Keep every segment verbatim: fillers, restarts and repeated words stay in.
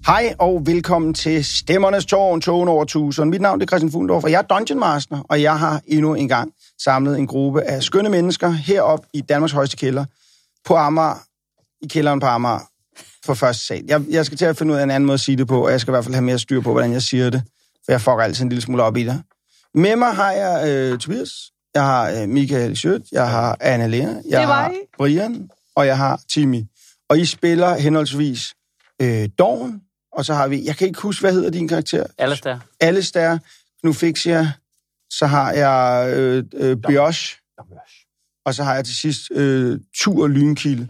Hej og velkommen til Stemmernes Tårn, Tårn over tusind. Mit navn er Christian Fuglendorf, og jeg er Dungeon Master, og jeg har endnu en gang samlet en gruppe af skønne mennesker herop i Danmarks højeste kælder, på Amager, i kælderen på Amager, for første sal. Jeg, jeg skal til at finde ud af en anden måde at sige det på, og jeg skal i hvert fald have mere styr på, hvordan jeg siger det, for jeg får altid en lille smule op i det. Med mig har jeg øh, Tobias, jeg har øh, Michael Schødt, jeg har Anna-Lea, jeg har Brian, og jeg har Timmy. Og I spiller henholdsvis øh, Dawn, og så har vi, jeg kan ikke huske, hvad hedder din karakter? Alistair. Alistair, nu fik jeg, så har jeg øh, øh, Biosh, og så har jeg til sidst øh, Tur og Lynkilde.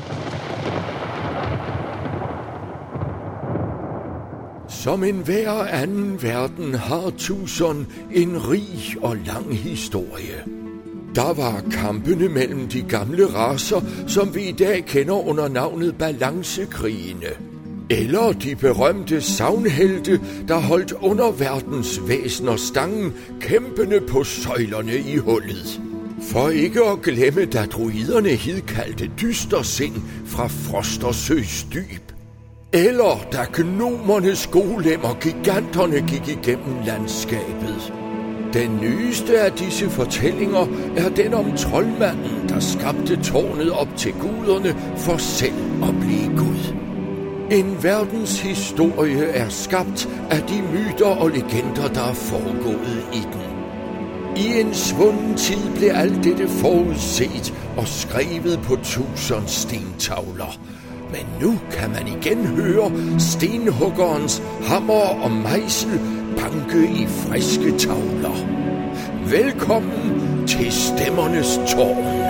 Som en hver anden verden har Tucson en rig og lang historie. Der var kampene mellem de gamle racer, som vi i dag kender under navnet balancekrigene. Eller de berømte sagnhelte, der holdt underverdens væsener stangen, kæmpende på søjlerne i hullet. For ikke at glemme, da druiderne hidkaldte dystersind fra Frostersøs dyb. Eller da gnomernes golemmer giganterne gik igennem landskabet. Den nyeste af disse fortællinger er den om troldmanden, der skabte tårnet op til guderne for selv at blive Gud. En verdens historie er skabt af de myter og legender, der er foregået i den. I en svunden tid blev alt dette forudset og skrevet på tusind stentavler. Men nu kan man igen høre stenhuggerens hammer og mejsel banke i friske tavler. Velkommen til Stemmernes Tårn.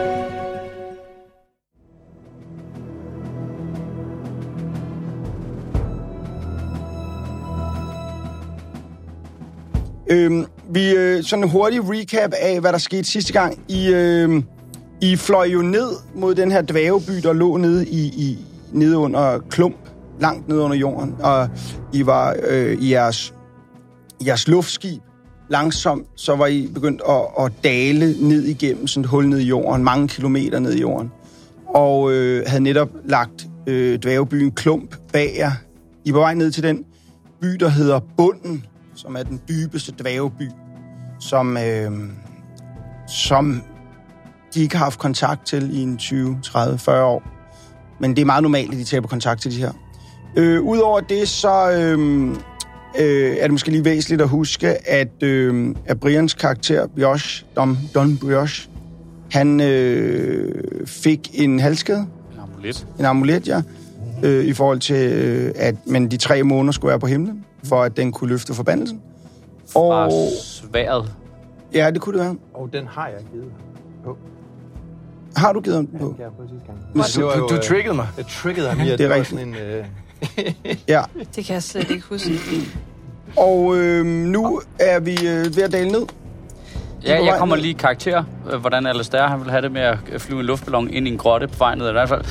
Øhm, vi øh, sådan en hurtig recap af, hvad der skete sidste gang. I, øh, I fløj jo ned mod den her dværgeby, der lå nede, i, i, nede under klump, langt nede under jorden. Og I var øh, i jeres, jeres luftskib langsomt, så var I begyndt at, at dale ned igennem sådan et hul ned i jorden, mange kilometer ned i jorden. Og øh, havde netop lagt øh, dværgebyen Klump bag jer. I var vej ned til den by, der hedder Bunden, som er den dybeste dværgeby, som, øh, som de ikke har haft kontakt til i en tyve, tredive, fyrre år. Men det er meget normalt, at de tager på kontakt til de her. Øh, Udover det, så øh, øh, er det måske lige væsentligt at huske, at, øh, at Brians karakter, Biosh, Don, Don Biosh, han øh, fik en halsskade. En amulet. En amulet, ja. Øh, I forhold til, øh, at men de tre måneder skulle være på himlen, for at den kunne løfte forbandelsen. Fra og sværet. Ja, det kunne det være. Og den har jeg givet på. Har du givet ham den på? Ja, på sidste gang. Men, Det var Du, du jo, triggede mig. Jeg triggede ham i, at Det er det var rigtigt. sådan en... Øh... Ja. Det kan jeg slet ikke huske. Og øh, nu er vi øh, ved at dale ned. Ja, jeg kommer lige i karakter, hvordan Alistair han vil have det med at flyve en luftballon ind i en grotte på vej ned i hvert fald.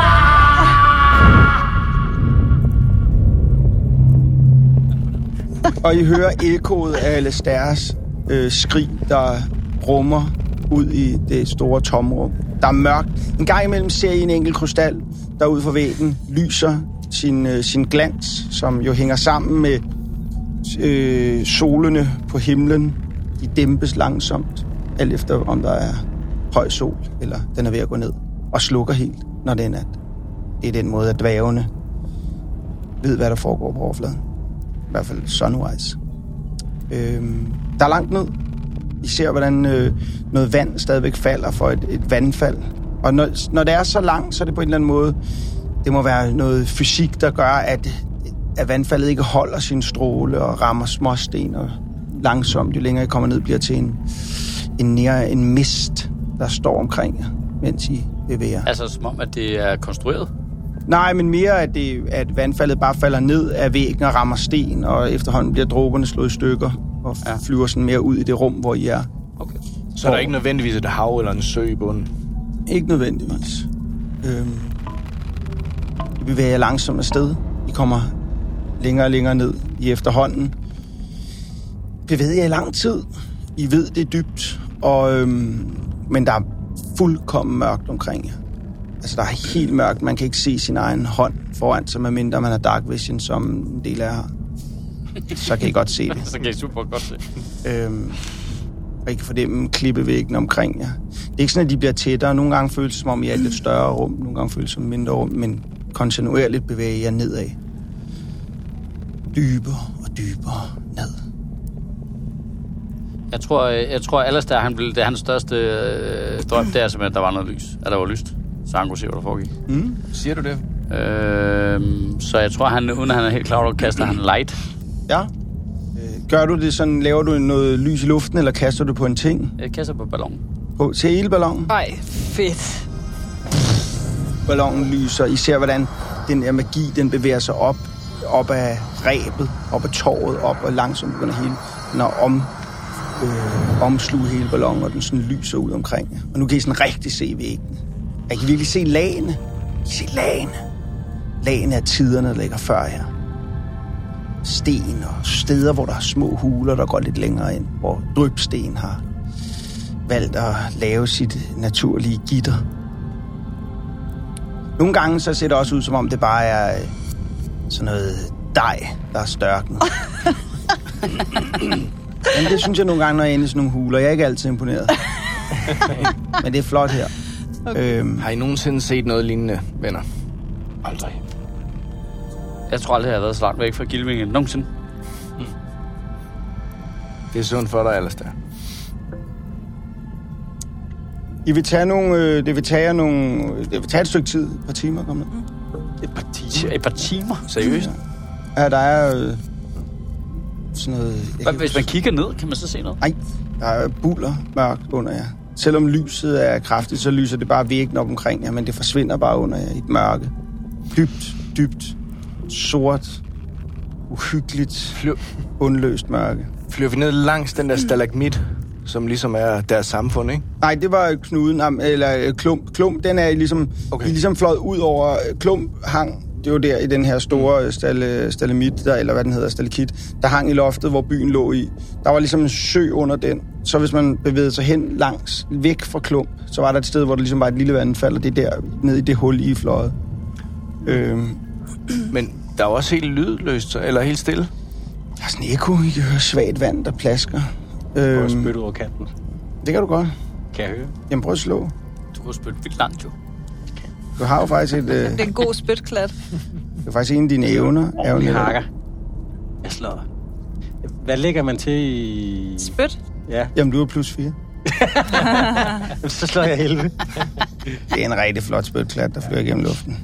Og I hører ekkoet af Alastairs øh, skrig, der rummer ud i det store tomrum. Der er mørkt. En gang imellem ser I en enkelt krystal, der ud fra væggen lyser sin, øh, sin glans, som jo hænger sammen med øh, solene på himlen. De dæmpes langsomt, alt efter om der er høj sol, eller den er ved at gå ned, og slukker helt, når det er nat. Det er den måde, at dværgene ved, hvad der foregår på overfladen. I hvert fald sunrise. Øhm, der er langt ned. I ser, hvordan øh, noget vand stadigvæk falder for et, et vandfald. Og når, når det er så langt, så er det på en eller anden måde, det må være noget fysik, der gør, at, at vandfaldet ikke holder sin stråle og rammer småsten, og langsomt, jo længere I kommer ned, bliver til en, en, nære, en mist, der står omkring jer, mens I bevæger. Altså som om, at det er konstrueret? Nej, men mere, at, det, at vandfaldet bare falder ned af væggen og rammer sten, og efterhånden bliver dråberne slået i stykker, og ja. flyver sådan mere ud i det rum, hvor I er. Okay. Så er der ikke nødvendigvis et hav eller en sø i bunden? Ikke nødvendigvis. Øhm, I bevæger jer langsomt afsted. I kommer længere og længere ned i efterhånden. Bevæger jer i lang tid. I ved, det er dybt, og, øhm, men der er fuldkommen mørkt omkring jer. Altså, der er helt mørkt. Man kan ikke se sin egen hånd foran sig, medmindre man har dark vision, som en del af har. Så kan I godt se det. Så kan I super godt se. Øhm, og I kan fornemme klippevæggen omkring jer. Det er ikke sådan, at de bliver tættere. Nogle gange føles det, som om I er et lidt større rum. Nogle gange føles det som et mindre rum. Men kontinuerligt bevæger jer nedad. Dybere og dybere ned. Jeg tror, jeg tror Alastair, han ville, det er hans største øh, drøm, det er simpelthen, at der var noget lys. At der var lyst. Så han kunne se, hvad der foregik. Mm. Siger du det? Øh, så jeg tror, han, uden at han er helt klar over, kaster han light. Ja. Øh, gør du det sådan, laver du noget lys i luften, eller kaster du på en ting? Jeg kaster på ballonen. På, til hele ballonen? Ej, fedt. Ballonen lyser. I ser, hvordan den her magi, den bevæger sig op, op af rebet, op af tåret, op og langsomt begynder hele, den er om, øh, omsluge hele ballonen, og den sådan lyser ud omkring jer. Og nu kan I sådan rigtig se væggene. Jeg kan virkelig se lagene. I kan se lagene. Lagene af tiderne, der ligger før jer. Sten og steder, hvor der er små huler, der går lidt længere ind, hvor drypsten har valgt at lave sit naturlige gitter. Nogle gange så ser det også ud, som om det bare er sådan noget dej, der er størknet. Men det synes jeg nogle gange, når jeg er inde i sådan nogle huler. Jeg er ikke altid imponeret. Men det er flot her. Okay. Øhm. Har I nogensinde set noget lignende, venner? Aldrig. Jeg tror aldrig, jeg har været så langt væk fra Gilvingen. Nogensinde. Mm. Det er sundt for dig, Alastair. I vil tage nogle, øh, det vil tage nogle, det vil tage et stykke tid, et par timer, kom ned. Et par timer? Et par timer? Seriøst? Ja, der er øh, sådan noget... Hvad, hvis man kigger ned, kan man så se noget? Nej, der er buler mørkt under jer. Selvom lyset er kraftigt, så lyser det bare væggen op omkring jer, men det forsvinder bare under jer i et mørke. Dybt, dybt, sort, uhyggeligt, Flyv... undløst mørke. Flyver vi ned langs den der stalagmit, som ligesom er deres samfund, ikke? Nej, det var knuden, eller klump. Klump, den er ligesom, okay. I ligesom fløjet ud over klump hang. Det var der i den her store stalle, stalemit, der, eller hvad den hedder, stalakit, der hang i loftet, hvor byen lå i. Der var ligesom en sø under den. Så hvis man bevægede sig hen langs, væk fra klump, så var der et sted, hvor der ligesom var et lille vandfald, og det er der, ned i det hul, I fløjet. Øhm. Men der er også helt lydløst, eller helt stille? Der er sådan en ekko, I kan høre svagt vand, der plasker. Prøv at Øhm. spytte ud over kanten. Det kan du godt. Kan jeg høre? Jamen prøv at slå. Du kunne spytte vildt langt, jo. Du har jo faktisk et... Øh, Det er en god spytklat. det er faktisk en af dine evner. Ordentlig hakker. Jeg slår. Hvad lægger man til i... Spyt? Ja. Jamen, du er plus fire. Så slår jeg elleve. Det er en rigtig flot spytklat, der flyver igennem luften.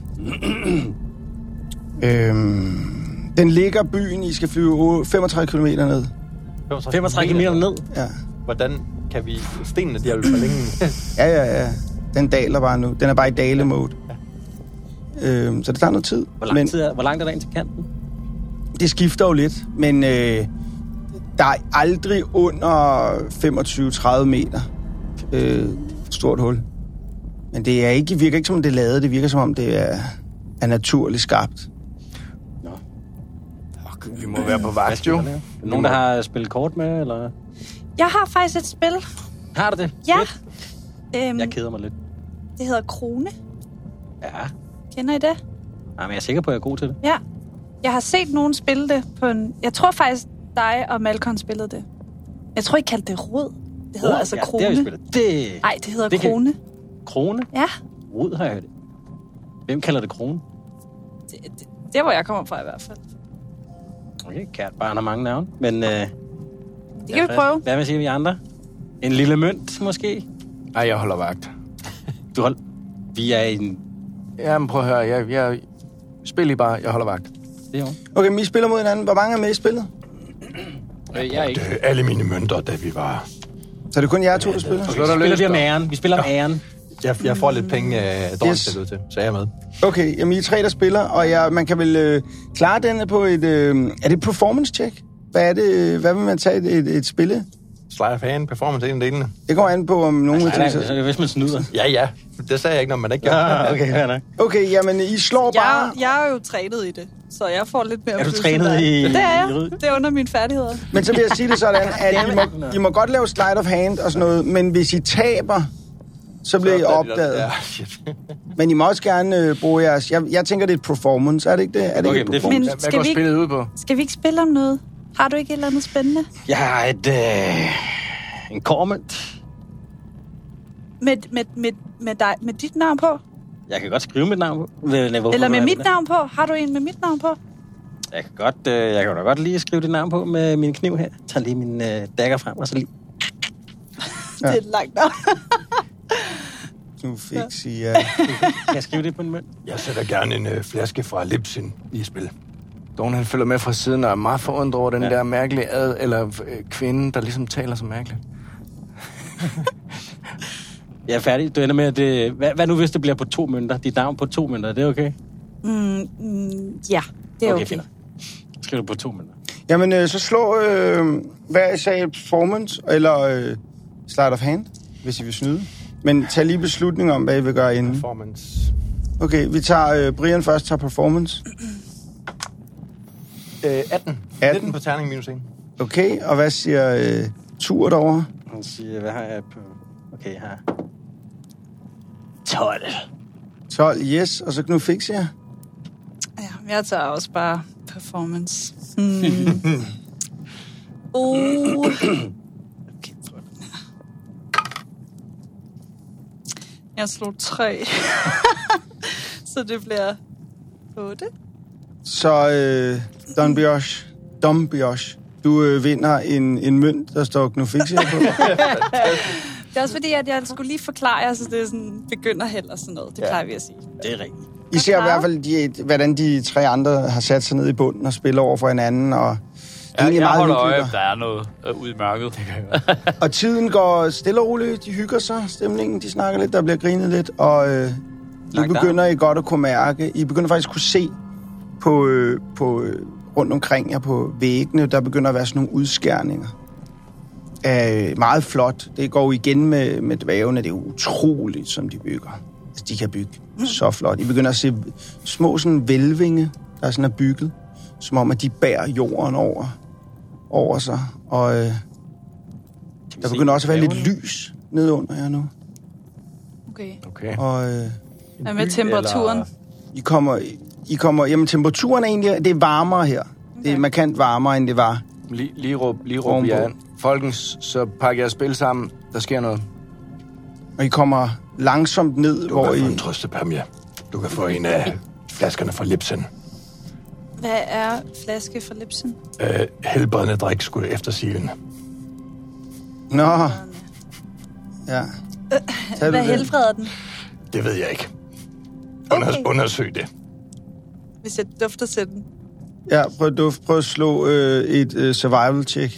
øhm, den ligger byen, I skal flyve femogtredive kilometer ned. femogtredive kilometer ned? Ja. Hvordan kan vi... Stenene, de har jo forlænge. ja, ja, ja. Den daler bare nu. Den er bare i dale-mode. Øhm, så det tager noget tid. Hvor lang tid er, hvor langt er der ind til kanten? Det skifter jo lidt, men øh, der er aldrig under femogtyve til tredive meter øh, stort hul. Men det er ikke, virker ikke som om det er lavet, det virker som om det er, er naturligt skabt. Nå. Vi må være på vagt, jo. Nogen, der har spillet kort med, eller? Jeg har faktisk et spil. Har du det? Ja. Øhm, jeg keder mig lidt. Det hedder Krone. Ja. Kender I det? Nej, men jeg er sikker på, at jeg er god til det. Ja. Jeg har set nogen spille det på en... Jeg tror faktisk, dig og Malcolm spillede det. Jeg tror, I kaldte det Rod. Det hedder Rod? altså Ja, Krone. det har vi spillet. Det... Nej, det hedder det Krone. Kan... Krone? Ja. Rod har jeg hørt. Hvem kalder det Krone? Det, det, det hvor jeg kommer fra i hvert fald. Okay, kært barn har mange navne. Men... Øh, det kan vi prøve. Hvad vil sige vi andre? En lille mønt, måske? Nej, jeg holder vagt. Du hold... Vi er i en... Jamen, prøv at høre. Jeg, jeg... Spil I bare. Jeg holder vagt. Det er jo. Okay, men I spiller mod hinanden. Hvor mange er med i spillet? Øh, jeg er ikke. Alle mine mønter, da vi var... Så er det kun jer to, der spiller? Vi spiller vi om æren. Vi spiller om æren. Jeg, jeg får lidt penge af Dorn yes. ud til, så er jeg med. Okay, jamen I er tre, der spiller, og jeg, man kan vel øh, klare denne på et... Øh, er det et performance-check? Hvad er det? Hvad vil man tage et, et, et spille? Sleight of hand, performance, en af delene. Det går an på, om nogen vil tage sig. Nej, hvis man snyder. Ja, ja. Det sagde jeg ikke, når man ikke gør. Ja, okay, fair nok. Okay, jamen I slår bare... Jeg, jeg er jo trænet i det, så jeg får lidt mere... Er du trænet i... Det er jeg. Det er under mine færdigheder. Men så vil jeg sige det sådan, at I må, I må godt lave sleight of hand og sådan noget, men hvis I taber, så bliver I opdaget. Ja, men I må også gerne øh, bruge jeres... Jeg, jeg tænker, det er et performance, er det ikke det? Er det okay, ikke det er fint. Hvad går spillet ud på? Skal vi ikke spille om noget? Har du ikke et eller andet spændende? Jeg har et... Øh, en kormønt. Med, med, med, med, dig, med dit navn på? Jeg kan godt skrive mit navn på. Hvorfor eller med mit navn på? Har du en med mit navn på? Jeg kan godt, øh, jeg kan da godt lige skrive dit navn på med min kniv her. Tag lige min øh, dagger frem, og så lige... Ja. Det er langt nok. Nu fik sig, ja. Kan jeg skrive det på en mønt? Jeg sætter gerne en øh, flaske fra Lipsin i spil. Dawn, han følger med fra siden og er meget forundret over den ja. der mærkelige ad, eller øh, kvinde, der ligesom taler så mærkeligt. Jeg er færdig. Du ender med, at det... Hvad, hvad nu, hvis det bliver på to mønter? Dit navn på to mønter, er det okay? Mm, mm, ja, det er okay. okay. Skriv du på to mønter. Jamen, øh, så slå, øh, hvad jeg sagde, performance, eller øh, slide of hand, hvis I vil snyde. Men tag lige beslutning om, hvad I vil gøre inden. Performance. Okay, vi tager... Øh, Brian først tager performance. Øh, atten. atten. nitten på terning minus en. Okay, og hvad siger øh, Tur derovre? Han siger, hvad har jeg på... Okay, her. tolv. tolv, yes. Og så Knud fik jeg. Ja, jeg tager også bare performance. Hmm. oh. Okay, jeg slog tre. Så det bliver otte. Så øh, Don Bioche, Dom Bioche, du øh, vinder en, en mønt, der står Knud Fixia på. Det er også fordi, at jeg skulle lige forklare jer, så det er sådan begynderheld og sådan noget. Det ja. plejer vi at sige. Det er rigtigt. I ser i hvert fald, de, hvordan de tre andre har sat sig ned i bunden og spiller over for hinanden. Og ja, jeg meget holder øje, der er noget øh, ude i mørket. Og tiden går stille og roligt. De hygger sig. Stemningen, de snakker lidt. Der bliver grinet lidt. Og øh, nu begynder I godt at kunne mærke. I begynder faktisk at kunne se på, øh, på øh, rundt omkring jer på væggene. Der begynder at være sådan nogle udskærninger. Øh, meget flot. Det går jo igen med, med dværgene. Det er utroligt, som de bygger. Altså, de kan bygge mm. så flot. I begynder at se små sådan velvinge, der sådan er bygget. Som om, at de bærer jorden over, over sig. Og øh, der begynder også at være lidt lys nede under jer nu. Okay. Okay. Og øh, hvad med temperaturen? Eller... I kommer... I kommer... Jamen, temperaturen er egentlig... Det er varmere her. Okay. Det er markant varmere, end det var. Lige, lige råb, lige råb jer an. Folkens, så pakker jeg spil sammen. Der sker noget. Og I kommer langsomt ned, du hvor I... Du kan få en trøstepræmie. Du kan få en af flaskerne fra Lipsin. Hvad er flaske fra Lipsin? Øh, helbredende drik skulle eftersigende. Nå. Ja. Øh, hvad helbreder den? Det ved jeg ikke. Under, okay. Undersøg det. Hvis jeg dufter til den. Ja, prøv at, duft, prøv at slå øh, et øh, survival check.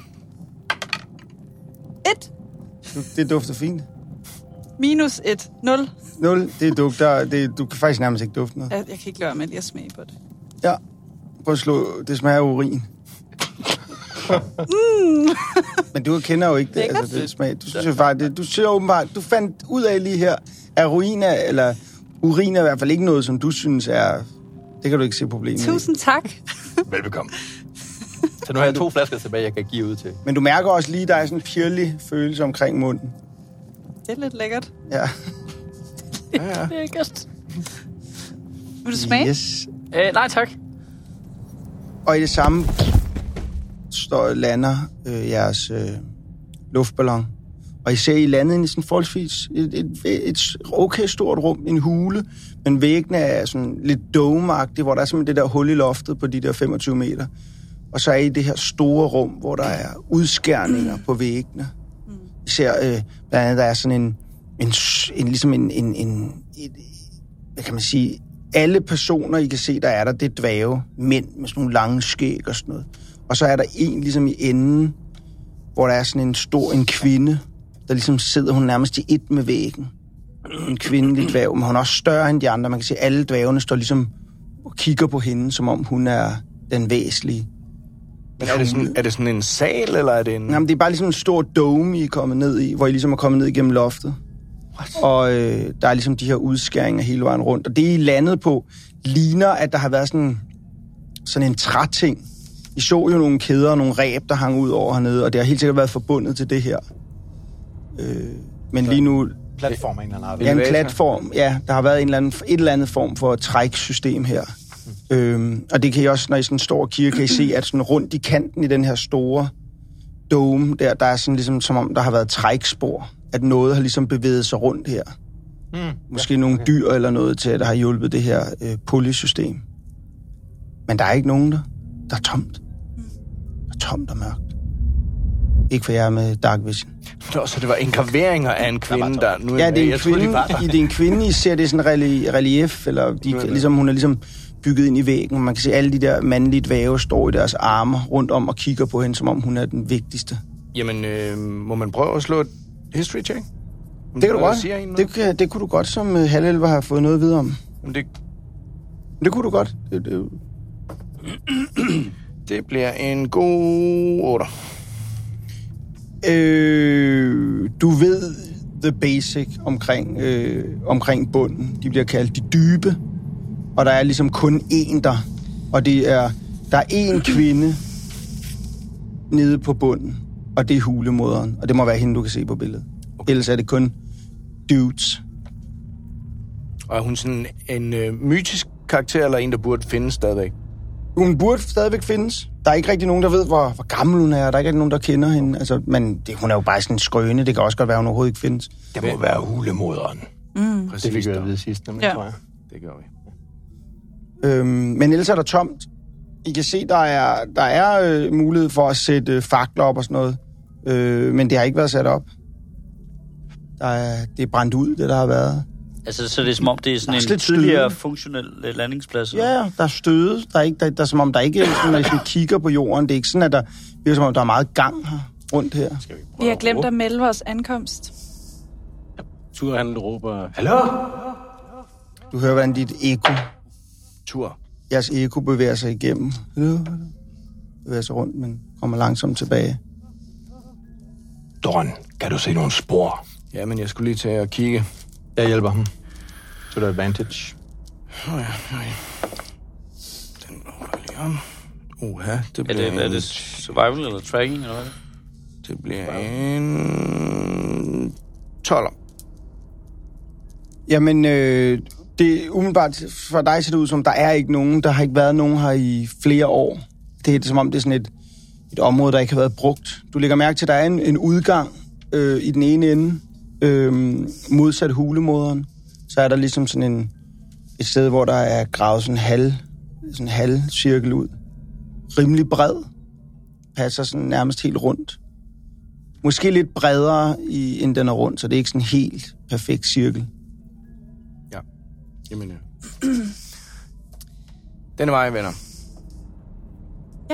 Et. Det dufter fint. Minus et. Nul. Nul, det dufter... Det, du kan faktisk nærmest ikke dufte noget. Jeg, jeg kan ikke lade med lige at smage på det. Ja. Prøv at slå... Det smager af urin. mm. Men du kender jo ikke det. det altså, det smag. Du synes jo faktisk... Det, du ser åbenbart... Du fandt ud af lige her, at ruin er, eller urin er i hvert fald ikke noget, som du synes er... Det kan du ikke se problemet i. Tusind tak. Velbekomme. Så nu har jeg to flasker tilbage, jeg kan give ud til. Men du mærker også lige, der er sådan en pirlig følelse omkring munden. Det er lidt lækkert. Ja. ja, ja. Det er lækkert. Vil du smage? Yes. Æh, nej, tak. Og i det samme står lander øh, jeres øh, luftballon. Og I ser, I landet i sådan forholdsvis et, et, et, et okay stort rum, en hule, men væggene er sådan lidt dome-agtige, hvor der er simpelthen det der hul i loftet på de der femogtyve meter. Og så er I det her store rum, hvor der er udskærninger på væggene. I ser, øh, blandt andet, der er sådan en, en, en ligesom en, en, en et, hvad kan man sige, alle personer, I kan se, der er der, det er dvæve, mænd med sådan nogle lange skæg og sådan noget. Og så er der en ligesom i enden, hvor der er sådan en stor, en kvinde, der ligesom sidder hun nærmest i et med væggen. En kvindelig dværg, men hun er også større end de andre. Man kan se, at alle dværgene står ligesom og kigger på hende, som om hun er den væsentlige. Men er det, sådan, er det sådan en sal, eller er det en... Jamen, det er bare ligesom en stor dome, I er kommet ned i, hvor I ligesom er kommet ned igennem loftet. What? Og øh, der er ligesom de her udskæringer hele vejen rundt. Og det, I landet på, ligner, at der har været sådan, sådan en træting. I så jo nogle kæder og nogle ræb, der hang ud over hernede, og det har helt sikkert været forbundet til det her. Øh, men lige nu platform af en eller anden art. Ja, en platform. Ja, der har været en eller anden, et eller andet form for træksystem her. Mm. Øhm, og det kan I også, når I sådan står og kigger, kan I se, at sådan rundt i kanten i den her store dome, der, der er sådan ligesom, som om der har været trækspor. At noget har ligesom bevæget sig rundt her. Mm. Måske ja, nogle okay. dyr eller noget til, der har hjulpet det her øh, polysystem. Men der er ikke nogen der. Der er tomt. Der er tomt og mørkt. Ikke for jer med dark vision. Nå, så det var engraveringer af en kvinde, der... der nu ja, det er en, jeg kvinde, troede, de det er en kvinde, I ser det sådan relief, eller de, ligesom, hun er ligesom bygget ind i væggen. Man kan se, alle de der mandlige dvæve står i deres arme rundt om og kigger på hende, som om hun er den vigtigste. Jamen, øh, må man prøve at slå et history check? Det kan du godt. Det, kan, det kunne du godt, som uh, halvelver har fået noget at vide om. Jamen, det... det kunne du godt. Det, det... det bliver en god otter. Øh, du ved the basic omkring, øh, omkring bunden. De bliver kaldt de dybe. Og der er ligesom kun én der. Og det er, der er én kvinde nede på bunden. Og det er hulemoderen. Og det må være hende, du kan se på billedet. Okay. Ellers er det kun dudes. Og er hun sådan en øh, mytisk karakter, eller en, der burde findes stadigvæk? Hun burde stadigvæk findes. Der er ikke rigtig nogen, der ved, hvor, hvor gammel hun er. Der er ikke rigtig nogen, der kender hende. Altså, men det, hun er jo bare sådan en skrøne. Det kan også godt være, hun overhovedet ikke findes. Det må være hulemoderen. Mm. Præcis, det fik vi at vide sidst, nemlig, ja. tror jeg. Det gør vi. Øhm, men ellers er der tomt. I kan se, der er, der er øh, mulighed for at sætte øh, fakler op og sådan noget. Øh, men det har ikke været sat op. Der er, det er brændt ud, det der har været. Altså, så det er som om, det er sådan er en tidligere funktionel landingsplads? Ja, ja, der er støde. Der er, ikke, der, der er som om, der ikke er, når I sådan kigger på jorden. Det er ikke sådan, at der, det er som om, der er meget gang her, rundt her. Skal vi, vi har glemt at melde vores ankomst. Ja, Tur, han råber, hallo? Du hører, hvordan dit eko, Tur, jeres eko bevæger sig igennem. Hallo, hallo. Bevæger sig rundt, men kommer langsomt tilbage. Doran, kan du se nogle spor? Ja, men jeg skulle lige til at kigge. Jeg hjælper ham. Så er der advantage. Åh oh, ja, okay. Den holder lige om. Uha, det bliver er det, en... Er det survival eller tracking, eller hvad? Det bliver en... tolver. Jamen, øh, det er umiddelbart for dig ser det ud som, der er ikke nogen. Der har ikke været nogen her i flere år. Det er som om, det er sådan et, et område, der ikke har været brugt. Du lægger mærke til, at der er en, en udgang øh, i den ene ende, øh, modsat hulemoderen. Så er der ligesom sådan en, et sted, hvor der er gravet sådan en halv, sådan en halv cirkel ud. Rimelig bred. Passer sådan nærmest helt rundt. Måske lidt bredere, i, end den er rundt, så det er ikke sådan en helt perfekt cirkel. Ja. Jamen, ja. Denne vej, venner. Ja.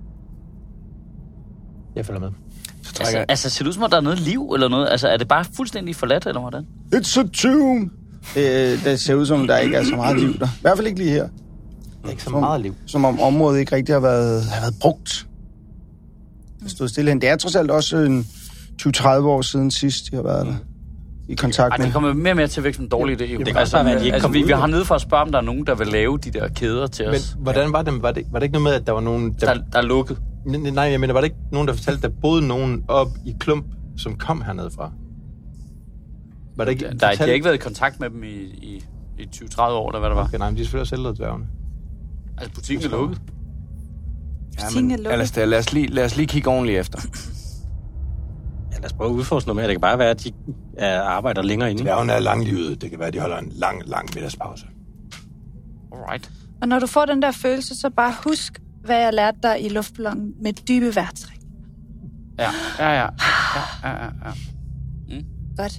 Jeg følger med. Så altså, altså, ser det ud som om, der er noget liv eller noget? Altså, er det bare fuldstændig forladt, eller hvordan? It's a tomb! Det, det ser ud som, der ikke er så meget liv der. I hvert fald ikke lige her. Der er ikke så meget liv. Som om området ikke rigtig har været, har været brugt. Det stod stille hen. Det er trods alt også en tyve til tredive år siden sidst, jeg har været der. I kontakt med. Ej, det kommer mere og mere til at vække en dårlig idé. Det kan altså, være, at de ikke altså, vi, vi har nede for at spørge, om der er nogen, der vil lave de der kæder til os. Men hvordan var det? Var det, var det ikke noget med, at der var nogen... Der, der, der er lukket. Nej, jeg mener, var det ikke nogen, der fortalte, at der boede nogen op i klump, som kom hernede fra? Var det ikke der, der, de har ikke været i kontakt med dem i, i, i tyve til tredive år, eller hvad der var. Okay, nej, men de er selvfølgelig også ældre dværgene. Altså, butikken er lukket. Ja, men, ellers, lad, os lige, lad os lige kigge ordentligt efter. Ja, lad os prøve at udforske noget mere. Det kan bare være, at de er, arbejder længere inde. Dværgene er langlivet. Det kan være, at de holder en lang, lang middagspause. Alright. Og når du får den der følelse, så bare husk, hvad jeg lærte dig i luftballonen med dybe vejrtræk. Ja, ja, ja. ja, ja, ja, ja. Mm. Godt.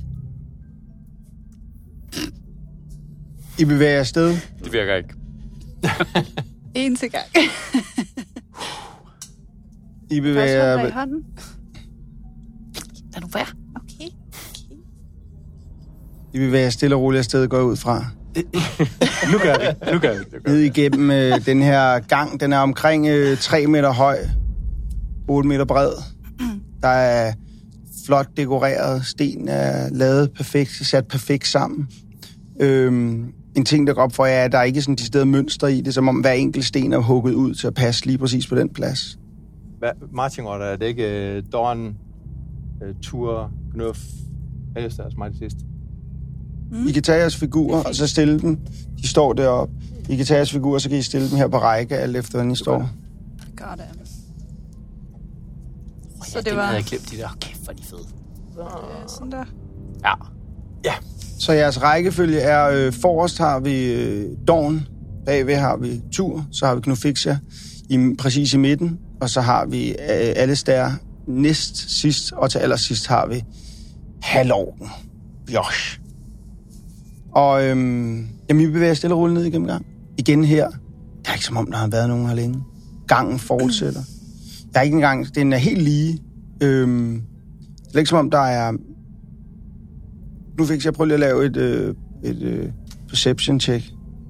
I bevæger afsted. Det virker ikke. En til gang. I bevæger... Først i hånden. Lad nu være. Okay. okay. I bevæger stille og roligt afsted, går ud fra. Nu gør vi. Nu gør vi. Ned igennem øh, den her gang. Den er omkring øh, tre meter høj. otte meter bred. Der er flot dekoreret. Sten er lavet perfekt, sat perfekt sammen. Øhm, en ting, der går op for jer, er, at der ikke er sådan de steder mønster i. Det er som om hver enkelt sten er hugget ud til at passe lige præcis på den plads. Hvad, Martin, var der, er det ikke uh, Doran, uh, Tur, Gnuf, Alistair, som mig det sidste? Mm. I kan tage jeres figurer, og så stille dem. De står deroppe. I kan tage jeres figurer, så kan I stille dem her på række, alt efter hvordan I står. Godt, ja. Så det var... havde jeg glemt de der. Kæft, hvor de fede. Øh, sådan der. Ja. Ja. Så jeres rækkefølge er, øh, forrest har vi øh, Dawn, bagved har vi Tur, så har vi Knufixia, i, præcis i midten, og så har vi øh, Alistair næst sidst, og til allersidst har vi Halvorken. Josh. Og øhm, jamen, I bevæger stille og roligt ned igennem gang. Igen her. Det er ikke som om, der har været nogen her længe. Gangen fortsætter. Der er ikke engang... Den er helt lige. Øhm, det er ikke som om, der er... Nu fik jeg prøve lige at lave et, øh, et øh, perception check.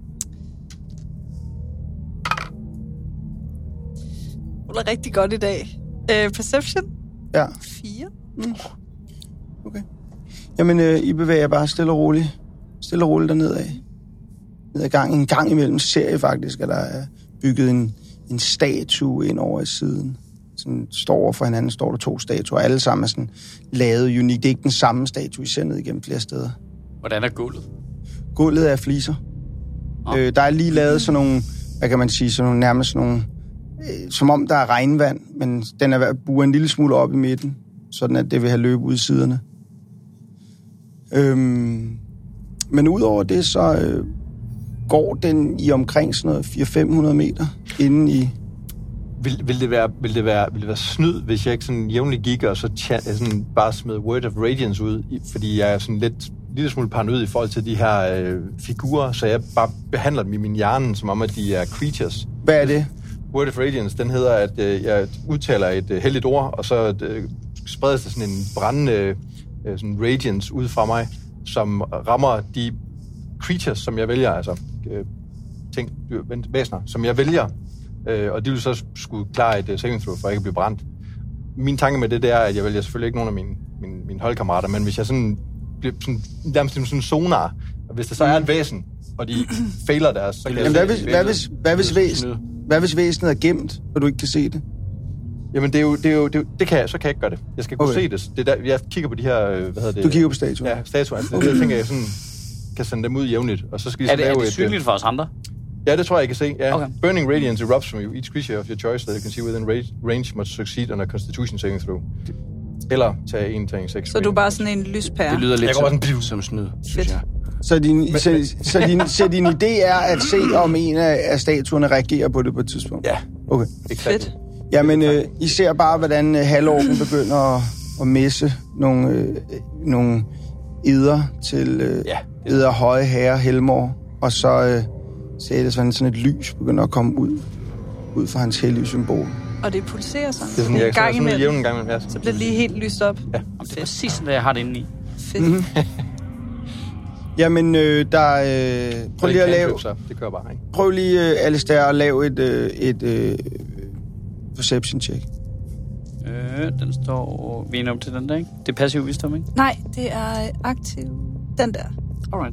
Det er rigtig godt i dag. Øh, perception? Ja. Fire. Mm. Okay. Jamen, øh, I bevæger bare stille og roligt. Stille og roligt derned af. Ned ad gang. En gang imellem ser I faktisk, at der er bygget en, en statue ind over i siden. Sådan står over for hinanden, står der to statuer. Alle sammen er sådan lavet unikt. Det er ikke den samme statue, I ser ned igennem flere steder. Hvordan er gulvet? Gulvet er fliser. Oh. Øh, der er lige lavet sådan nogle, hvad kan man sige, sådan nogle, nærmest sådan nogle, øh, som om der er regnvand, men den er buet en lille smule op i midten, sådan at det vil have løb ud i siderne. Øhm, men udover det, så øh, går den i omkring sådan noget fire til fem hundrede meter inden i... Vil, vil, det være, vil, det være, vil det være snyd, hvis jeg ikke sådan jævnligt gik og så tja, sådan bare smed Word of Radiance ud, fordi jeg er sådan lidt lille smule paranoid i forhold til de her øh, figurer, så jeg bare behandler dem i min hjerne, som om, at de er creatures. Hvad er det? Word of Radiance, den hedder, at øh, jeg udtaler et øh, helligt ord, og så øh, spredes der sådan en brændende øh, sådan radiance ud fra mig, som rammer de creatures, som jeg vælger, altså øh, ting, væsener, som jeg vælger. Øh, og de vil så skulle klare et uh, saving throw, for ikke at blive brændt. Min tanke med det, det er, at jeg vælger selvfølgelig ikke nogen af mine, mine, mine holdkammerater, men hvis jeg sådan bliver sådan, nærmest sådan en sonar, og hvis der så er et væsen, og de fejler deres... Så Jamen, hvad hvis, hvad, hvis, hvad, hvis væsen, hvad hvis væsenet er gemt, og du ikke kan se det? Jamen, det er jo... Det, er jo, det, er jo, det kan jeg, så kan jeg ikke gøre det. Jeg skal kunne okay. se det. det er der, jeg kigger på de her... Hvad hedder det? Du kigger på statuer? Ja, statuer. Altså, okay. Det tænker jeg sådan... Kan sende dem ud jævnligt, og så skal de er det, lave er det et... synligt for os andre? Ja, det tror jeg, I kan se. Ja. Okay. Burning radiance erupts from you. Each creature of your choice that you can see within range must succeed on a constitution saving through. Eller tage en ting seks. Så du er bare sådan en lyspære? Det lyder lidt som, som, som snyd, synes jeg. Så din, så, så, din, så din idé er at se, om en af, af statuerne reagerer på det på et tidspunkt? Ja. Okay. Fedt. Jamen, øh, I ser bare, hvordan øh, halvorken begynder at, at messe nogle, øh, nogle eder til øh, ja, eder høje herre Helmor, og så... Øh, så er det sådan, sådan et lys begynder at komme ud, ud fra hans hellige symbol. Og det pulserer sådan. Det er sådan, jeg, gang sådan en jævn gang imellem. Så bliver det lige helt lyst op. Ja. Det er præcis sådan, jeg har det inde i. Fedt. Mm-hmm. Jamen, øh, der... Øh, prøv lige at lave... Så. Det kører bare, ikke? Prøv lige, øh, Alistair, at lave et, øh, et øh, perception check. Øh, den står... Vi er om til den der, ikke? Det er passiv visdom, ikke? Nej, det er aktiv. Den der. Alright.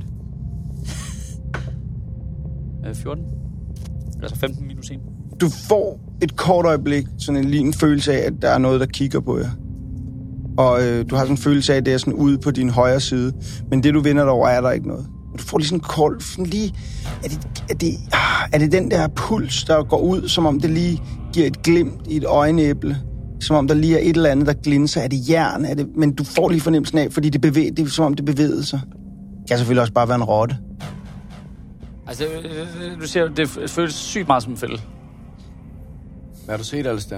fjorten. Altså femten minus en. Du får et kort øjeblik, sådan en lille følelse af, at der er noget, der kigger på jer. Og øh, du har sådan en følelse af, at det er sådan ude på din højre side. Men det, du vender dig over, er der ikke noget. Du får lige sådan en kold... Sådan lige, er, det, er, det, er det den der puls, der går ud, som om det lige giver et glimt i et øjenæble? Som om der lige er et eller andet, der glinser. Er det jern? Er det, men du får lige fornemmelsen af, fordi det, bevæger, det er som om det bevæger sig. Det kan selvfølgelig også bare være en rotte. Altså, du siger, det føles sygt meget som en fælde. Hvad har du set, Alistair?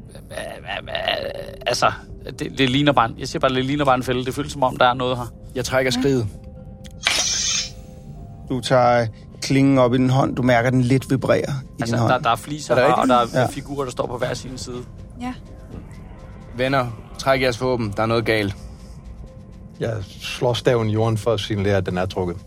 Altså, det, det ligner bare en, jeg siger bare, det ligner bare en fælde. Det føles som om, der er noget her. Jeg trækker skridet. Du tager klingen op i din hånd. Du mærker, den lidt vibrerer i altså, din hånd. Der, der er fliser her, og der er ja. figurer, der står på hver sin side. Ja. Venner, træk jeres våben. Der er noget galt. Jeg slår staven i jorden for at signalere, at den er trukket.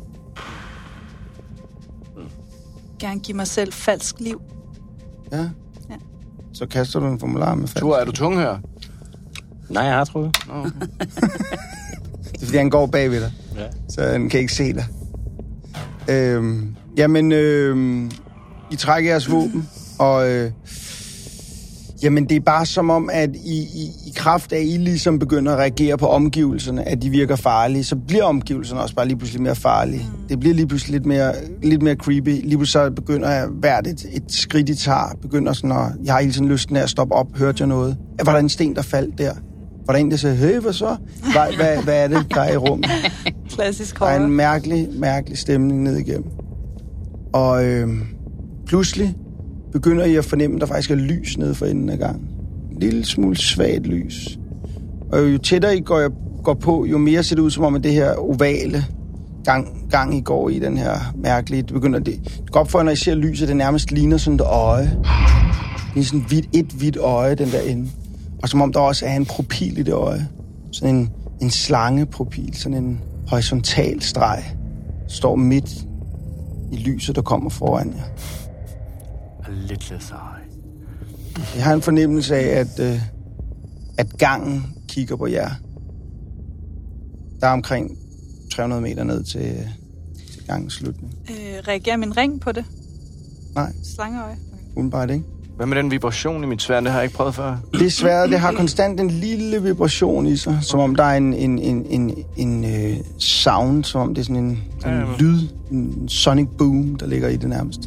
Gerne give mig selv falsk liv. Ja. Ja. Så kaster du en formular med falsk. Tur, er du tung her? Nej, jeg har trukket. Oh, okay. Det er, fordi han går bagved dig. Ja. Så han kan ikke se dig. Øhm, jamen, øhm, I trækker jeres våben, og øh, Jamen, det er bare som om, at i, i, i kraft af, at I ligesom begynder at reagere på omgivelserne, at de virker farlige, så bliver omgivelserne også bare lige pludselig mere farlige. Mm. Det bliver lige pludselig lidt mere, lidt mere creepy. Lige pludselig så begynder jeg hvert et, et skridt, I tager, begynder sådan at... Jeg har hele tiden lysten af at stoppe op. Hørte jeg noget? Var der en sten, der faldt der? Var der en, der sagde, hey, hvad så? Hvad, hvad, hvad er det, der er i rummet? Klassisk Der er horror. en mærkelig, mærkelig stemning ned igennem. Og øh, pludselig begynder I at fornemme, at der faktisk er lys nede for enden af gangen. En lille smule svagt lys. Og jo tættere I går, går på, jo mere ser det ud som om, at det her ovale gang, gang I går i, den her mærkelige... Det begynder det, det går op for, når I ser lyset, det nærmest ligner sådan et øje. Det er sådan hvidt, et hvidt øje, den der ende. Og som om der også er en propil i det øje. Sådan en, en slangepropil, sådan en horisontal streg. Står midt i lyset, der kommer foran jer. A little eye. Jeg har en fornemmelse af, at, øh, at gangen kigger på jer. Der er omkring tre hundrede meter ned til, til gangens slutning. Øh, reagerer min ring på det? Nej, Slangeøje? udenbart ikke. Hvad med den vibration i mit sværd? Det har jeg ikke prøvet før. Det er svært, det har konstant en lille vibration i sig, som om der er en, en, en, en, en øh, sound, som om det er sådan en, en Ja, ja. lyd, en sonic boom, der ligger i det nærmest.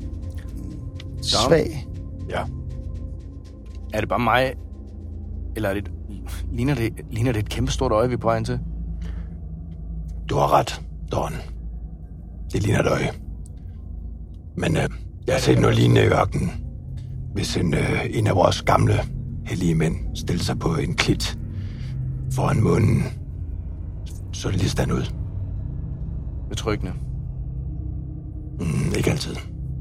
Svag. Ja. Er det bare mig? Eller er det, ligner, det, ligner det et kæmpestort øje, vi er på vej ind til? Du har ret, Don. Det ligner et øje. Men øh, jeg har set noget lignende i ørkenen. Hvis en, øh, en af vores gamle hellige mænd stiller sig på en klit foran munden, så er det lige stand ud. Betryggende. Mm, ikke altid.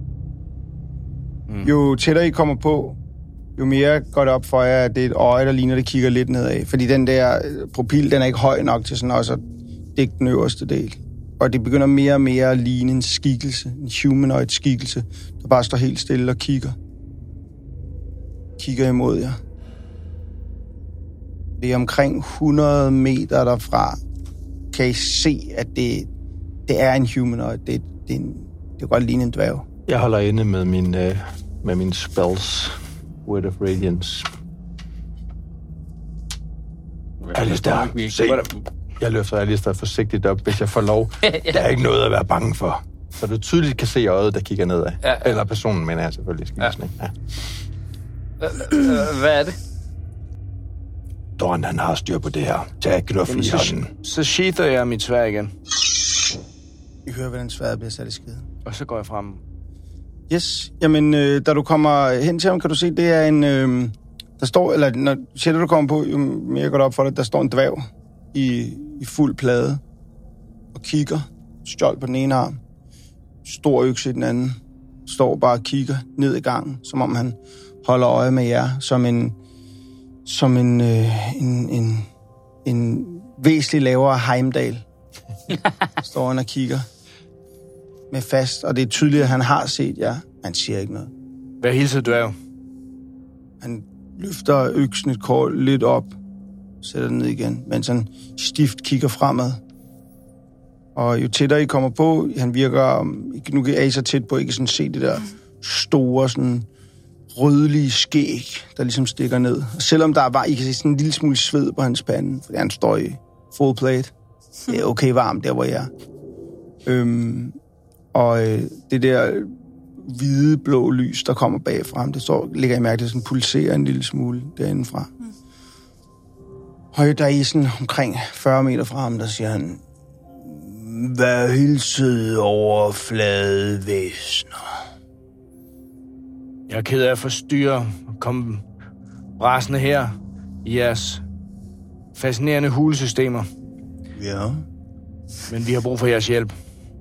Mm. Jo tættere I kommer på, jo mere går det op for jer, at det er et øje, der ligner, det kigger lidt nedad. Fordi den der propil, den er ikke høj nok til sådan også at dække den øverste del. Og det begynder mere og mere at ligne en skikkelse, en humanoid skikkelse, der bare står helt stille og kigger. Kigger imod jer. Det er omkring hundrede meter derfra, kan I se, at det, det er en humanoid. Det, det, er en, det kan godt ligne en dværg. Jeg holder inde med min, øh, med mine spells. Word of Radiance. Alistair, se. Jeg løfter Alistair forsigtigt op, hvis jeg får lov. Der er ikke noget at være bange for. Så du tydeligt kan se øjet, der kigger nedad. Ja, ja. Eller personen, mener jeg selvfølgelig. Skal ja. Ja. Hvad er det? Doran, han har styr på det her. Tag Gnuff i så, hånden. så sheather jeg mit sværd igen. I hører, hvordan sværet bliver sat i skide. Og så går jeg frem. Yes, jamen, øh, da du kommer hen til ham, kan du se, det er en... Øh, der står, eller når sætter du kommer på, jo mere går det op for dig, der står en dværg i, i fuld plade og kigger. Skjold på den ene arm. Stor økse i den anden. Står bare og kigger ned i gangen, som om han holder øje med jer, som en... Som en... Øh, en, en, en væsentlig lavere Heimdall. Står han og kigger med fast, og det er tydeligt, at han har set jer. Han siger ikke noget. Hvad hilser du af? Han løfter øksen et kort lidt op, sætter den ned igen, mens han stift kigger fremad. Og jo tættere I kommer på, han virker, nu er I så tæt på, I kan sådan se det der store, sådan rødlige skæg, der ligesom stikker ned. Og selvom der er bare, I kan se sådan en lille smule sved på hans pande, fordi han står i full plate. Det er okay varmt der, hvor jeg er. Øhm, og øh, det der hvide, blå lys, der kommer bagfra ham, det står, ligger I mærke, det sådan pulserer en lille smule derindefra. Mm. Og der er I sådan omkring fyrre meter fra ham, der siger han, vær hilset overflade væsner. Jeg er ked af at forstyrre. Kom rasende her i jeres fascinerende hulesystemer. Ja. Men vi har brug for jeres hjælp.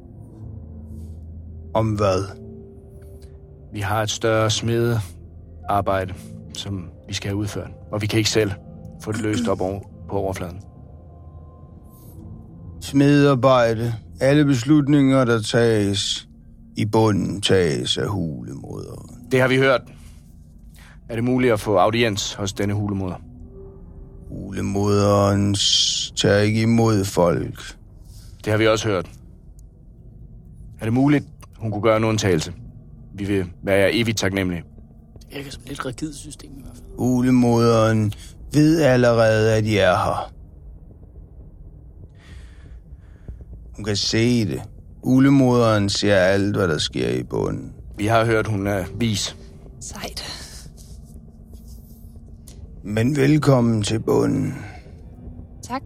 Om hvad? Vi har et større smedearbejde, som vi skal have udført. Og vi kan ikke selv få det løst op over, på overfladen. Smedearbejde. Alle beslutninger, der tages i bunden, tages af hulemoder. Det har vi hørt. Er det muligt at få audiens hos denne hulemoder? Hulemoderen tager ikke imod folk. Det har vi også hørt. Er det muligt, hun kunne gøre en undtagelse? Vi vil være evigt taknemmelige. Det virker som et lidt rigidt system i hvert fald. Ulemoderen ved allerede, at I er her. Hun kan se det. Ulemoderen ser alt, hvad der sker i bunden. Vi har hørt, hun er vis. Sejt. Men velkommen til bunden. Tak.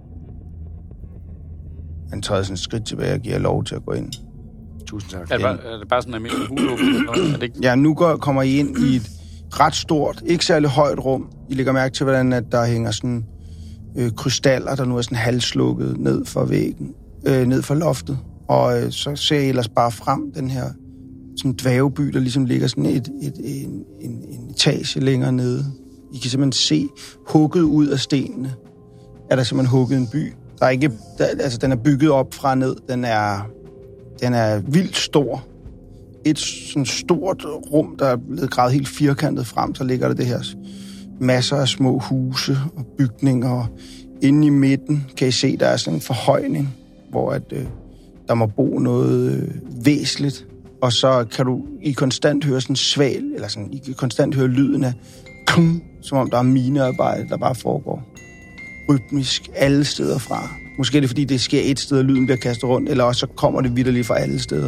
Han træder sådan et skridt tilbage og giver lov til at gå ind. Tusind tak. Er det bare, er det bare sådan en almindelig huleåbning? Er det ikke? Ja, nu går, kommer I ind i et ret stort, ikke særlig højt rum. I lægger mærke til, hvordan at der hænger sådan øh, krystaller, der nu er sådan halvslukket ned for væggen, øh, ned for loftet. Og øh, så ser I ellers bare frem den her sådan dværgeby, der ligesom ligger sådan et, et, en, en, en etage længere nede. I kan simpelthen se, hugget ud af stenene, er der simpelthen hugget en by. Der er ikke, der, altså den er bygget op fra ned. Den er, den er vildt stor. Et sådan stort rum, der er blevet gravet helt firkantet frem, så ligger der det her masser af små huse og bygninger. Inde i midten kan I se, der er sådan en forhøjning, hvor at, øh, der må bo noget øh, væsentligt. Og så kan du i konstant høre sådan sval, eller sådan, I kan konstant høre lyden af klum, som om der er minearbejde, der bare foregår rytmisk alle steder fra. Måske er det, fordi det sker et sted, og lyden bliver kastet rundt, eller også så kommer det vitterligt fra alle steder.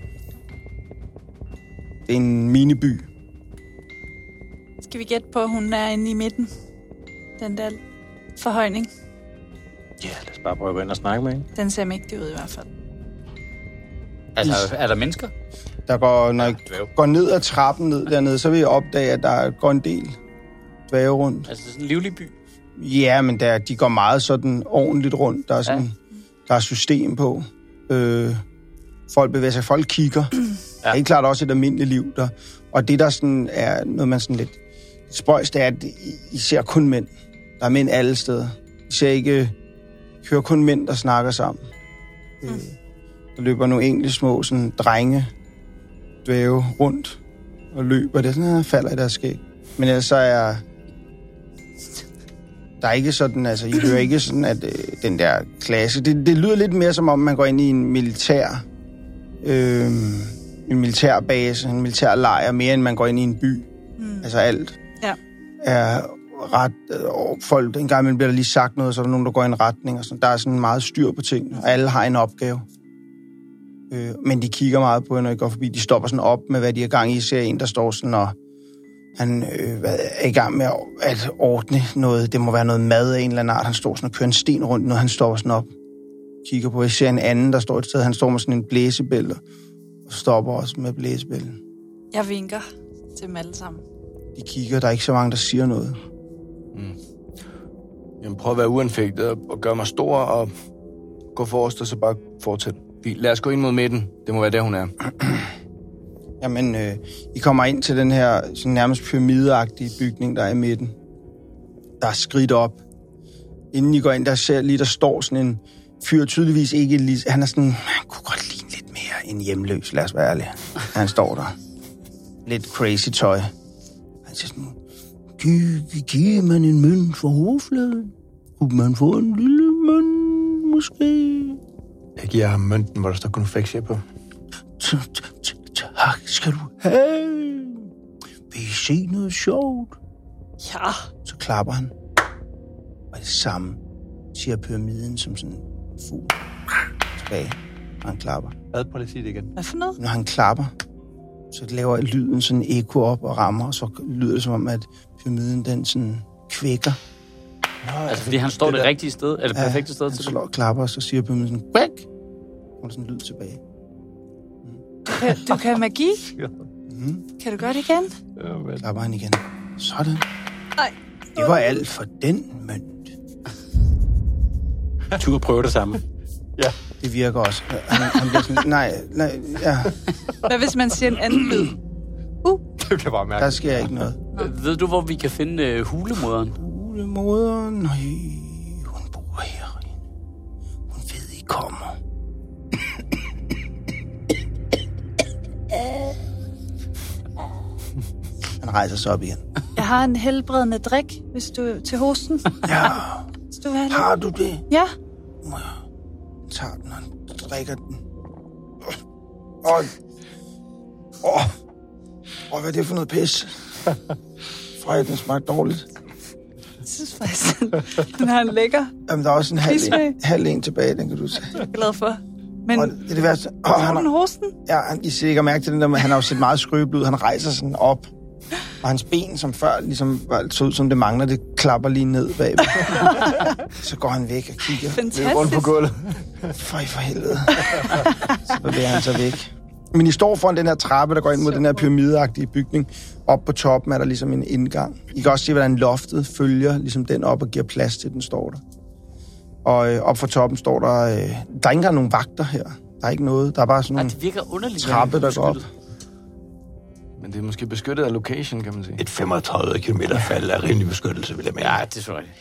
Det er en mineby. Skal vi gætte på, at hun er inde i midten? Den der forhøjning. Ja, lad os bare prøve at gå ind og snakke med hende. Den ser mægtig ud i hvert fald. Altså, er der mennesker? Der går, når I går ned ad trappen ned dernede, så vil I opdage, at der går en del dvæve rundt. Altså, det er sådan en livlig by? Ja, men der, de går meget sådan ordentligt rundt. Der er, sådan, Ja. der er system på. Øh, folk bevæger sig, folk kigger. Ja. Der er helt klart også et almindeligt liv der. Og det, der sådan er noget, man sådan lidt spøjs, det er, at I, I ser kun mænd. Der er mænd alle steder. I ser ikke, I hører kun mænd, der snakker sammen. Mm. Øh, der løber nogle enkelte små sådan, drenge, dvæve rundt og løber. Det er sådan, at falder i deres skæg. Men ellers så er... Der er ikke sådan, altså, I hører ikke sådan, at øh, den der klasse... Det, det lyder lidt mere som om, man går ind i en militær... Øh, en militær base, en militær lejr, mere end man går ind i en by. Mm. Altså alt Ja. er ret... Øh, folk, en gang imellem bliver der lige sagt noget, så er der nogen, der går i en retning, og sådan. Der er sådan meget styr på ting, og alle har en opgave. Øh, men de kigger meget på, når I går forbi. De stopper sådan op med, hvad de er gang i. I ser en, der står sådan og... Han øh, er i gang med at ordne noget. Det må være noget mad af en eller anden art. Han står sådan og kører en sten rundt, når han står sådan op. Kigger på. Jeg ser en anden, der står et sted. Han står med sådan en blæsebælte. Og stopper også med blæsebælten. Jeg vinker til dem alle sammen. De kigger. Der er ikke så mange, der siger noget. Mm. Jamen, prøv at være uanfægtet og, og gøre mig stor og gå forrest og så bare fortsæt. Lad os gå ind mod midten. Det må være der, hun er. Jamen, øh, I kommer ind til den her sådan nærmest pyramideagtige bygning, der er i midten. Der er skridt op. Inden I går ind, der ser lige, der står sådan en fyr, tydeligvis ikke lige... Han er sådan... Han kunne godt ligne lidt mere end hjemløs, lad os være ærlige. Han står der. Lidt crazy tøj. Han siger sådan... Giv, giver man en mønt for hovedfladen? Kunne man få en lille mønt, måske? Jeg giver ham mønten, hvor der står konfektie på. Tak skal du have. Vil I se noget sjovt? Ja. Så klapper han. Og det samme siger pyramiden som sådan en fugl tilbage, når han klapper. Hvad? Prøv lige at sige det igen. Hvad for noget? Når han klapper, så laver lyden sådan en ekko op og rammer, og så lyder det som om, at pyramiden den sådan kvækker. Nå, altså, fordi han står det, det rigtige sted, eller det ja, perfekte sted han til slår og klapper, og så siger pyramiden sådan, kvæk! Og sådan en lyd tilbage. Du kan, du kan magi? Mm. Kan du gøre det igen? Ja, men... Klapper han igen. Sådan. Nej. Det var alt for den mønt. Du kan prøve det samme. Ja. Det virker også. Han, han bliver sådan, nej, nej, ja. Hvad hvis man siger en anden lyd? Uh. Det bliver bare mærkeligt. Der sker ikke noget. Ved du, hvor vi kan finde uh, hulemoderen? Hulemoderen, nej, hun bor herinde. Hun ved, I kommer. Han rejser sig op igen. Jeg har en helbredende drik, hvis du til hosten. Ja, Hvis du vil have har du det? Ja. Må jeg tager den og drikker den. Åh, åh, åh, hvad er det for noget pis? Frej, den smagte dårligt. Jeg synes faktisk, den har en lækker. Jamen, der er også en halv Fismag. en, halv en tilbage, den kan du se. Jeg er glad for. Men Og det er det værste. Åh, han har har, den hosten? ja, han, I ser ikke mærke til den der, men han har jo set meget skrøbelig ud. Han rejser sådan op. Og hans ben, som før ligesom var så ud, som det mangler, det klapper lige ned bagved. Så går han væk og kigger. Fantastisk. Rundt på gulvet. Føj for helvede. Så bevæger han sig væk. Men I står foran den her trappe, der går ind mod den her pyramideagtige bygning. Op på toppen er der ligesom en indgang. I kan også se, hvordan loftet følger ligesom den op og giver plads til, den står der. Og øh, op for toppen står der... Øh, der er ikke engang nogen vagter her. Der er ikke noget. Der er bare sådan Ej, nogle det virker underligt. trappe, der går op. Men det er måske beskyttet af location, kan man sige. Et femogtredive kilometer fald er rimelig beskyttelse, vil jeg mene. Ja, det er så rigtigt.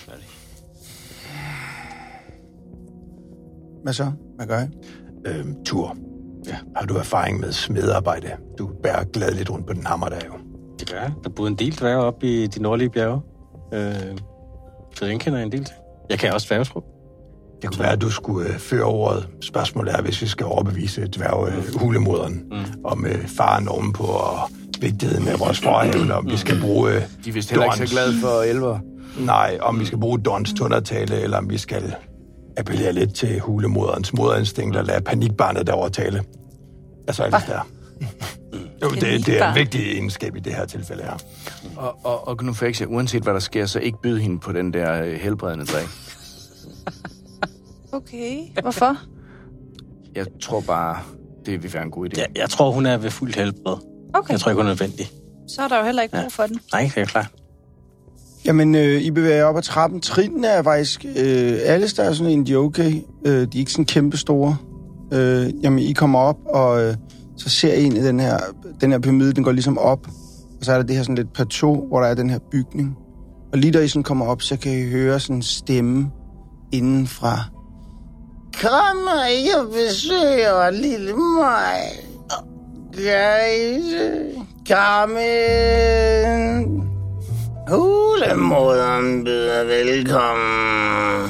Hvad så? Hvad gør I? Øhm, tur. Ja. Har du erfaring med smedarbejde? Du bærer gladeligt rundt på den hammer, der jo. Det gør jeg. Der boede en del dværge op i de nordlige bjerge. Øh, så den kender jeg en del til. Jeg kan også dværgetro. Det kunne være, at du skulle øh, føre ordet. Spørgsmålet er, hvis vi skal overbevise dværge øh, hulemoderen mm. om øh, faren ovenpå og vigtigheden af vores forhævne, om vi skal bruge øh, De er vist heller ikke så glade for elver. Nej, om vi skal bruge Dons tundertale, eller om vi skal appellere lidt til hulemoderens moderinstinkt og lade panikbarnet derovre tale. Altså, alt det der. Jo, det, det er en vigtig egenskab i det her tilfælde her. Og, og, og Gnufexia, uanset hvad der sker, så ikke byde hende på den der øh, helbredende drik. Okay. Hvorfor? Jeg tror bare, det vil være en god idé. Jeg, jeg tror, hun er ved fuldt helbred. Okay. Jeg tror ikke, hun er nødvendig. Så er der jo heller ikke brug Ja. for den. Nej, det er klart. Jamen, øh, I bevæger op ad trappen. Trinene er faktisk... Øh, alle der er sådan en, de er okay. Øh, de er ikke sådan kæmpe store. Øh, jamen, I kommer op, og øh, så ser I ind i den her, den her pyramide, den går ligesom op. Og så er der det her sådan lidt plateau, hvor der er den her bygning. Og lige da I sådan kommer op, så kan I høre sådan en stemme indenfra. Kom og jeg besøger lille mig. Gejse. Carmen. Hulemoderen byder velkommen.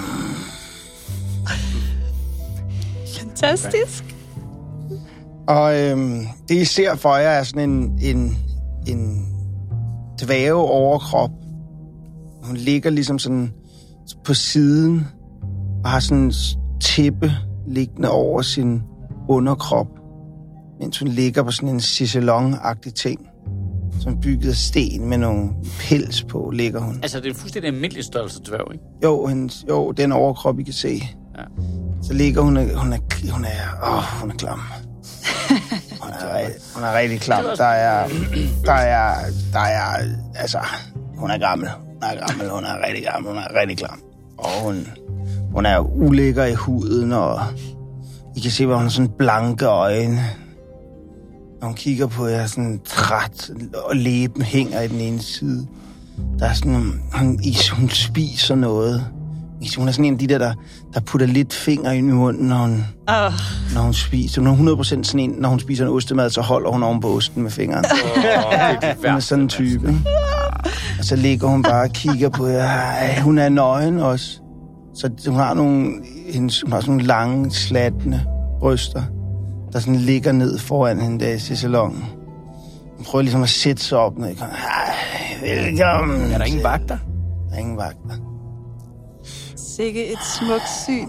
Fantastisk. Og øhm, det, I ser for jer, er sådan en, en, en dvæve overkrop. Hun ligger ligesom sådan på siden og har sådan en tæppe liggende over sin underkrop, mens hun ligger på sådan en cicelon-agtig ting, som bygget af sten med nogle pels på, ligger hun. Altså, det er en fuldstændig almindelig størrelse dværg, ikke? Jo, hendes, jo, den overkrop, I kan se. Ja. Så ligger hun, hun er, hun er, hun er, åh, hun er klam. Hun er, ri- hun er rigtig klam. Der er, der er, der er, altså, hun er gammel. Hun er gammel, hun er rigtig gammel, hun er rigtig klam. Og hun, hun er ulækker i huden, og I kan se, hvor hun har sådan blanke øjne. Når hun kigger på jer, sådan træt, og læben hænger i den ene side. Der er sådan, hun, hun spiser noget. Hun er sådan en af de der, der, der putter lidt finger i munden, når hun, Oh. når hun spiser. Hun er hundrede procent sådan en, når hun spiser en ostemad, så holder hun oven på osten med fingeren. Hun er sådan en type, ikke? Og så ligger hun bare og kigger på jer. Ej, hun er nøgen også. Så hun har nogle, hendes, hun har sådan nogle lange, slattende bryster, der sådan ligger ned foran hende der i cicelongen. Hun prøver ligesom at sætte sig op ned. Hej, velkommen. Er der ingen vagter? Der er ingen vagter. Sikke et smukt syn.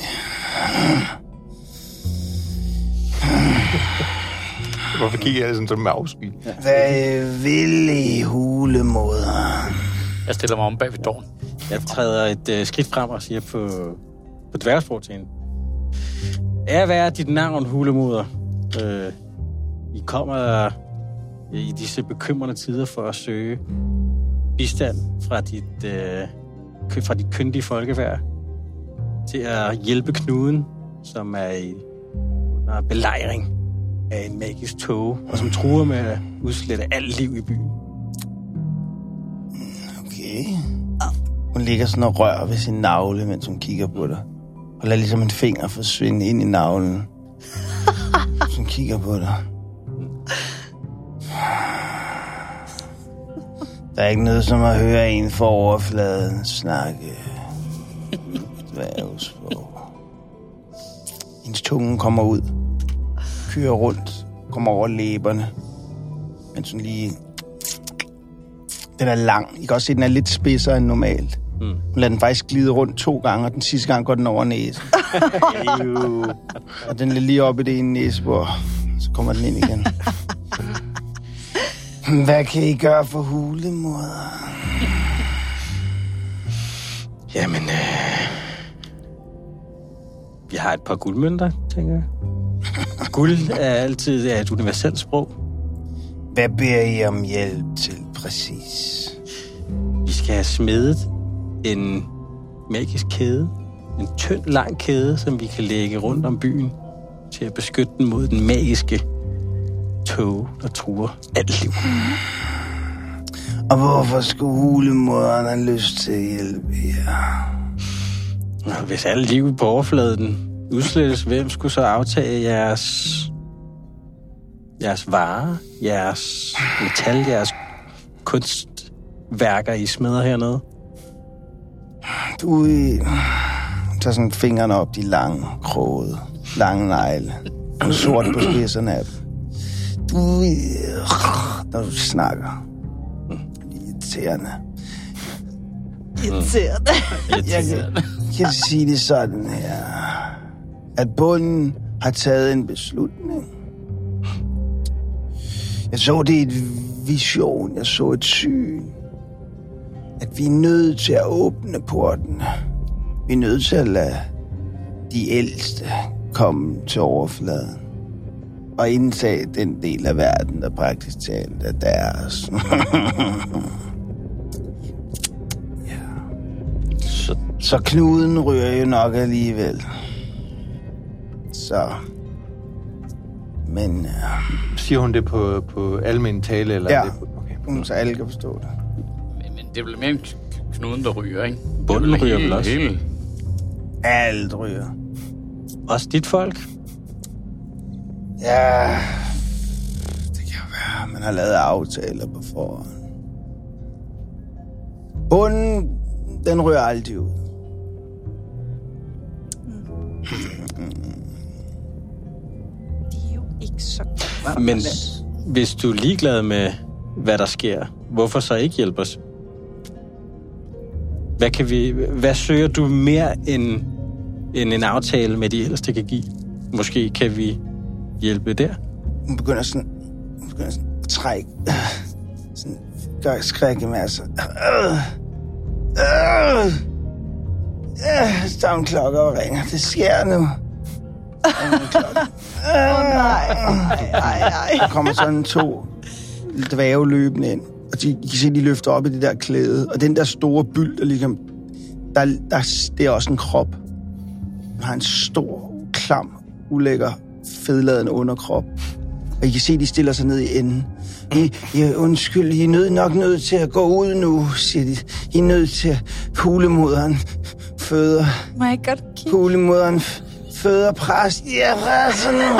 Hvorfor kigger jeg sådan som en afsky? Hvad vil I, hulemoder? Jeg stiller mig om bag ved døren. Jeg træder et øh, skridt frem og siger på, på dværgesprog til hende. Er hvad er dit navn, hulemoder? Øh, I kommer i disse bekymrende tider for at søge bistand fra dit, øh, fra dit kyndige folkeværd til at hjælpe knuden, som er i under belejring af en magisk tåge, og som truer med at udslette alt liv i byen. Okay. Hun ligger sådan og rører ved sin navle, mens hun kigger på dig. Og lader ligesom en finger forsvinde ind i navlen. Så hun kigger på dig. Der er ikke noget som at høre en for overfladen snakke. Dværgesprog. Hendes tunge kommer ud. Kører rundt. Kommer over læberne. Mens hun lige Den er lang. I kan også se, at den er lidt spidsere end normalt. Mm. Hun lader den faktisk glide rundt to gange, og den sidste gang går den over næsen. Og den er lige oppe i det ene næsebord. Så kommer den ind igen. Hvad kan I gøre for hulemoder? Jamen, øh... vi har et par guldmønter, tænker jeg. Guld er altid er et universelt sprog. Hvad beder I om hjælp til, præcis? Vi skal have smedet en magisk kæde. En tynd, lang kæde, som vi kan lægge rundt om byen til at beskytte den mod den magiske tåge, der truer alt liv. Og hvorfor skulle hulemoderen have lyst til at hjælpe jer? Hvis alle liv på overfladen udslettes, hvem skulle så aftage jeres, jeres varer, jeres metal, jeres kunstværker, I smider hernede? Du I tager sådan fingrene op, de lange, krogede, lange negle, og sort på spidserne af dem. Du I, når du snakker, irriterende. Irriterende. Jeg kan, kan sige det sådan her, at bunden har taget en beslutning. Jeg så det i et vision, jeg så et syn, at vi er nødt til at åbne porten. Vi er nødt til at lade de ældste komme til overfladen og indtage den del af verden, der praktisk talt er deres. Så, så knuden ryger jo nok alligevel. Så. Men... Uh... Siger hun det på, på almen tale? Eller ja, er det på... okay. Så alle kan forstå det. Men, men det er vel mere knuden, der ryger, ikke? Bunden ryger vel også? Hele. Alt ryger. Også dit folk? Ja... Det kan jo være, man har lavet aftaler på forhånd. Bunden, den ryger aldrig ud. Ikke så. Men hvis du er ligeglad med, hvad der sker, hvorfor så ikke hjælpe os? Hvad, kan vi, hvad søger du mere end, end en aftale med de ældste kan give? Måske kan vi hjælpe der? Hun begynder sådan, hun begynder sådan at trække, øh, sådan, gør skrække med sig. Øh, øh, øh, stavnklokker og ringer. Det sker nu. Åh oh, nej. Ej, ej. Der kommer sådan to dvæve løbende ind, og de, de kan se, de løfter op i det der klæde, og den der store byld, der ligesom, der, der, det er også en krop. Den har en stor, klam, ulækker, fedladende underkrop. Og I kan se, de stiller sig ned i enden. I, I, undskyld, I er nødt nok nødt til at gå ud nu, siger de. I er nødt til at hulemoderen føder. Må jeg godt kigge? Hulemoderen føder præst. Ja, præst nu.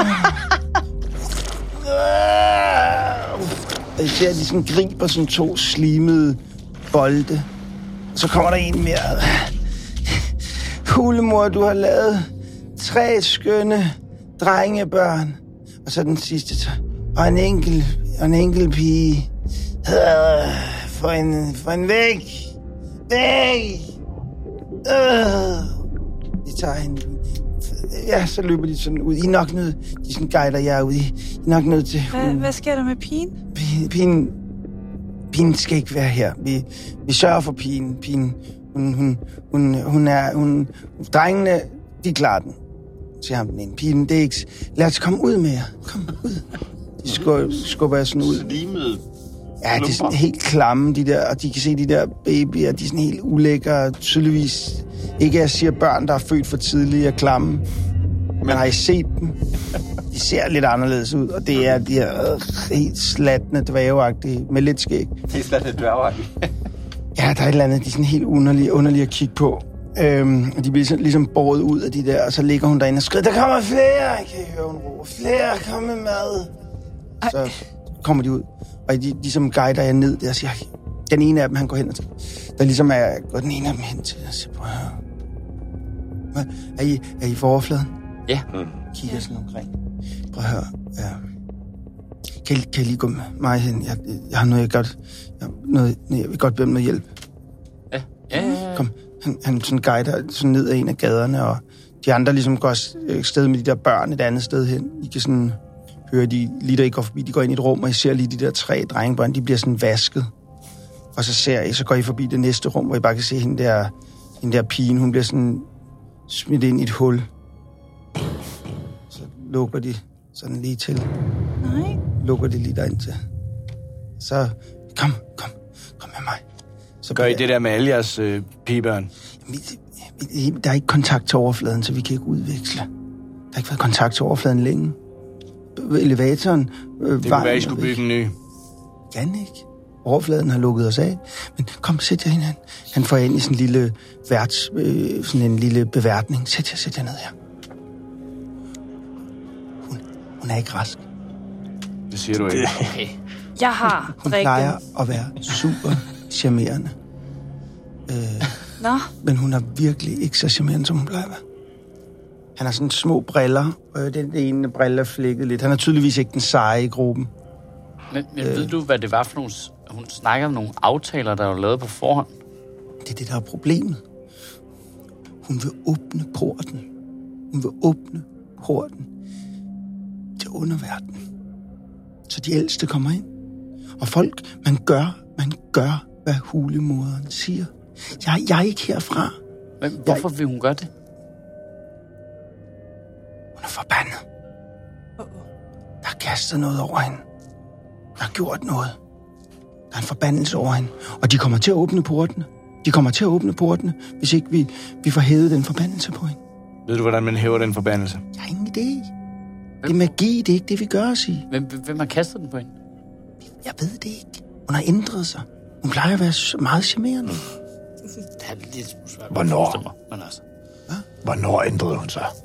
Og I ser, at de sådan griber sådan to slimede bolde. Og så kommer der en mere. Hulemor, du har lavet tre skønne drengebørn. Og så den sidste. Og en enkelt, og en enkelt pige. For en, for en væg. Væg. Øh. De tager hende. Ja, så løber de sådan ud. I er nok nødt. De sådan guider jer ud. I er nok nødt til. Hvad, hvad sker der med pigen? Pigen, pigen, pigen skal ikke være her. Vi, vi sørger for pigen. Pigen, hun, hun, hun, hun er, hun, drengene, de klarer den. Siger ham den ene. Pigen, det er ikke. Lad os komme ud med jer. Kom ud. De skubber, skubber jeg sådan ud. Slimede. Ja, de er sådan helt klamme, de der, og de kan se de der babyer, de er sådan helt ulækre, tydeligvis. Ikke jeg siger børn, der er født for tidligt og klamme. Men har I set dem? De ser lidt anderledes ud, og det er de her øh, helt slatne dværgeagtige med lidt skæg. Helt slatne dværgeagtige. Ja, der er et eller andet, de er sådan helt underlige, underlige at kigge på. Øhm, og de bliver sådan, ligesom båret ud af de der, og så ligger hun derinde og skriger, der kommer flere! Kan I høre, hun råber, flere, kom med mad! Ej. Så kommer de ud, og de ligesom guider jeg ned der og siger, den ene af dem, han går hen og til. Der ligesom er, går den ene af dem hen til, og siger, prøv at høre. Er I, er I for overfladen? Ja. Kigger sådan omkring. Prøv at høre. Ja. kan, kan I lige gå med mig hen? Jeg, jeg har noget, jeg godt... Jeg, noget, jeg vil godt bede om noget hjælp. Ja, ja, ja. ja. Kom, han, han sådan guider sådan ned ad en af gaderne, og de andre ligesom går sted med de der børn et andet sted hen. I kan sådan høre, de lige der I går forbi, de går ind i et rum, og I ser lige de der tre drengebørn, de bliver sådan vasket. Og så ser I, så går I forbi det næste rum, hvor I bare kan se hende der, hende der pigen, hun bliver sådan smidt ind i et hul. Så lukker de sådan lige til. Nej. Lukker de lige derind til. Så, kom, kom, kom med mig. Så gør I det der med alle jeres øh, pigebørn? Der er ikke kontakt til overfladen, så vi kan ikke udveksle. Der har ikke været kontakt til overfladen længe. Elevatoren... Øh, det kunne være, I skulle bygge en ny. Kan ikke. Overfladen har lukket os af. Men kom, sæt jer ind. Han, han får ind i sådan en lille værts, øh, sådan en lille beværtning. Sæt jer, sæt jer ned her. Hun, hun er ikke rask. Det siger du ikke. Okay. Jeg har Hun drikken. plejer at være super charmerende. Øh, Nå. men hun er virkelig ikke så charmerende, som hun plejer at være. Han har sådan små briller, og den, den ene brille er flækket lidt. Han er tydeligvis ikke den seje i gruppen. Men, men øh. ved du, hvad det var for nogle... Hun snakker om nogle aftaler, der var lavet på forhånd. Det er det, der er problemet. Hun vil åbne porten. Hun vil åbne porten til underverdenen. Så de ældste kommer ind. Og folk, man gør, man gør, hvad hulemoderen siger. Jeg, jeg er ikke herfra. Men hvorfor jeg... vil hun gøre det? Hun er forbandet. Der er kastet noget over hende. Der er gjort noget. Der er en forbandelse over hende. Og de kommer til at åbne portene. De kommer til at åbne portene, hvis ikke vi, vi får hævet den forbandelse på hende. Ved du, hvordan man hæver den forbandelse? Jeg har ingen idé. Det er magi, det er ikke det, vi gør, sige. Hvem, hvem har kastet den på hende? Jeg ved det ikke. Hun har ændret sig. Hun plejer at være meget charmerende. Det er lidt svært. Hvornår? Men altså. Hvornår ændrede hun sig?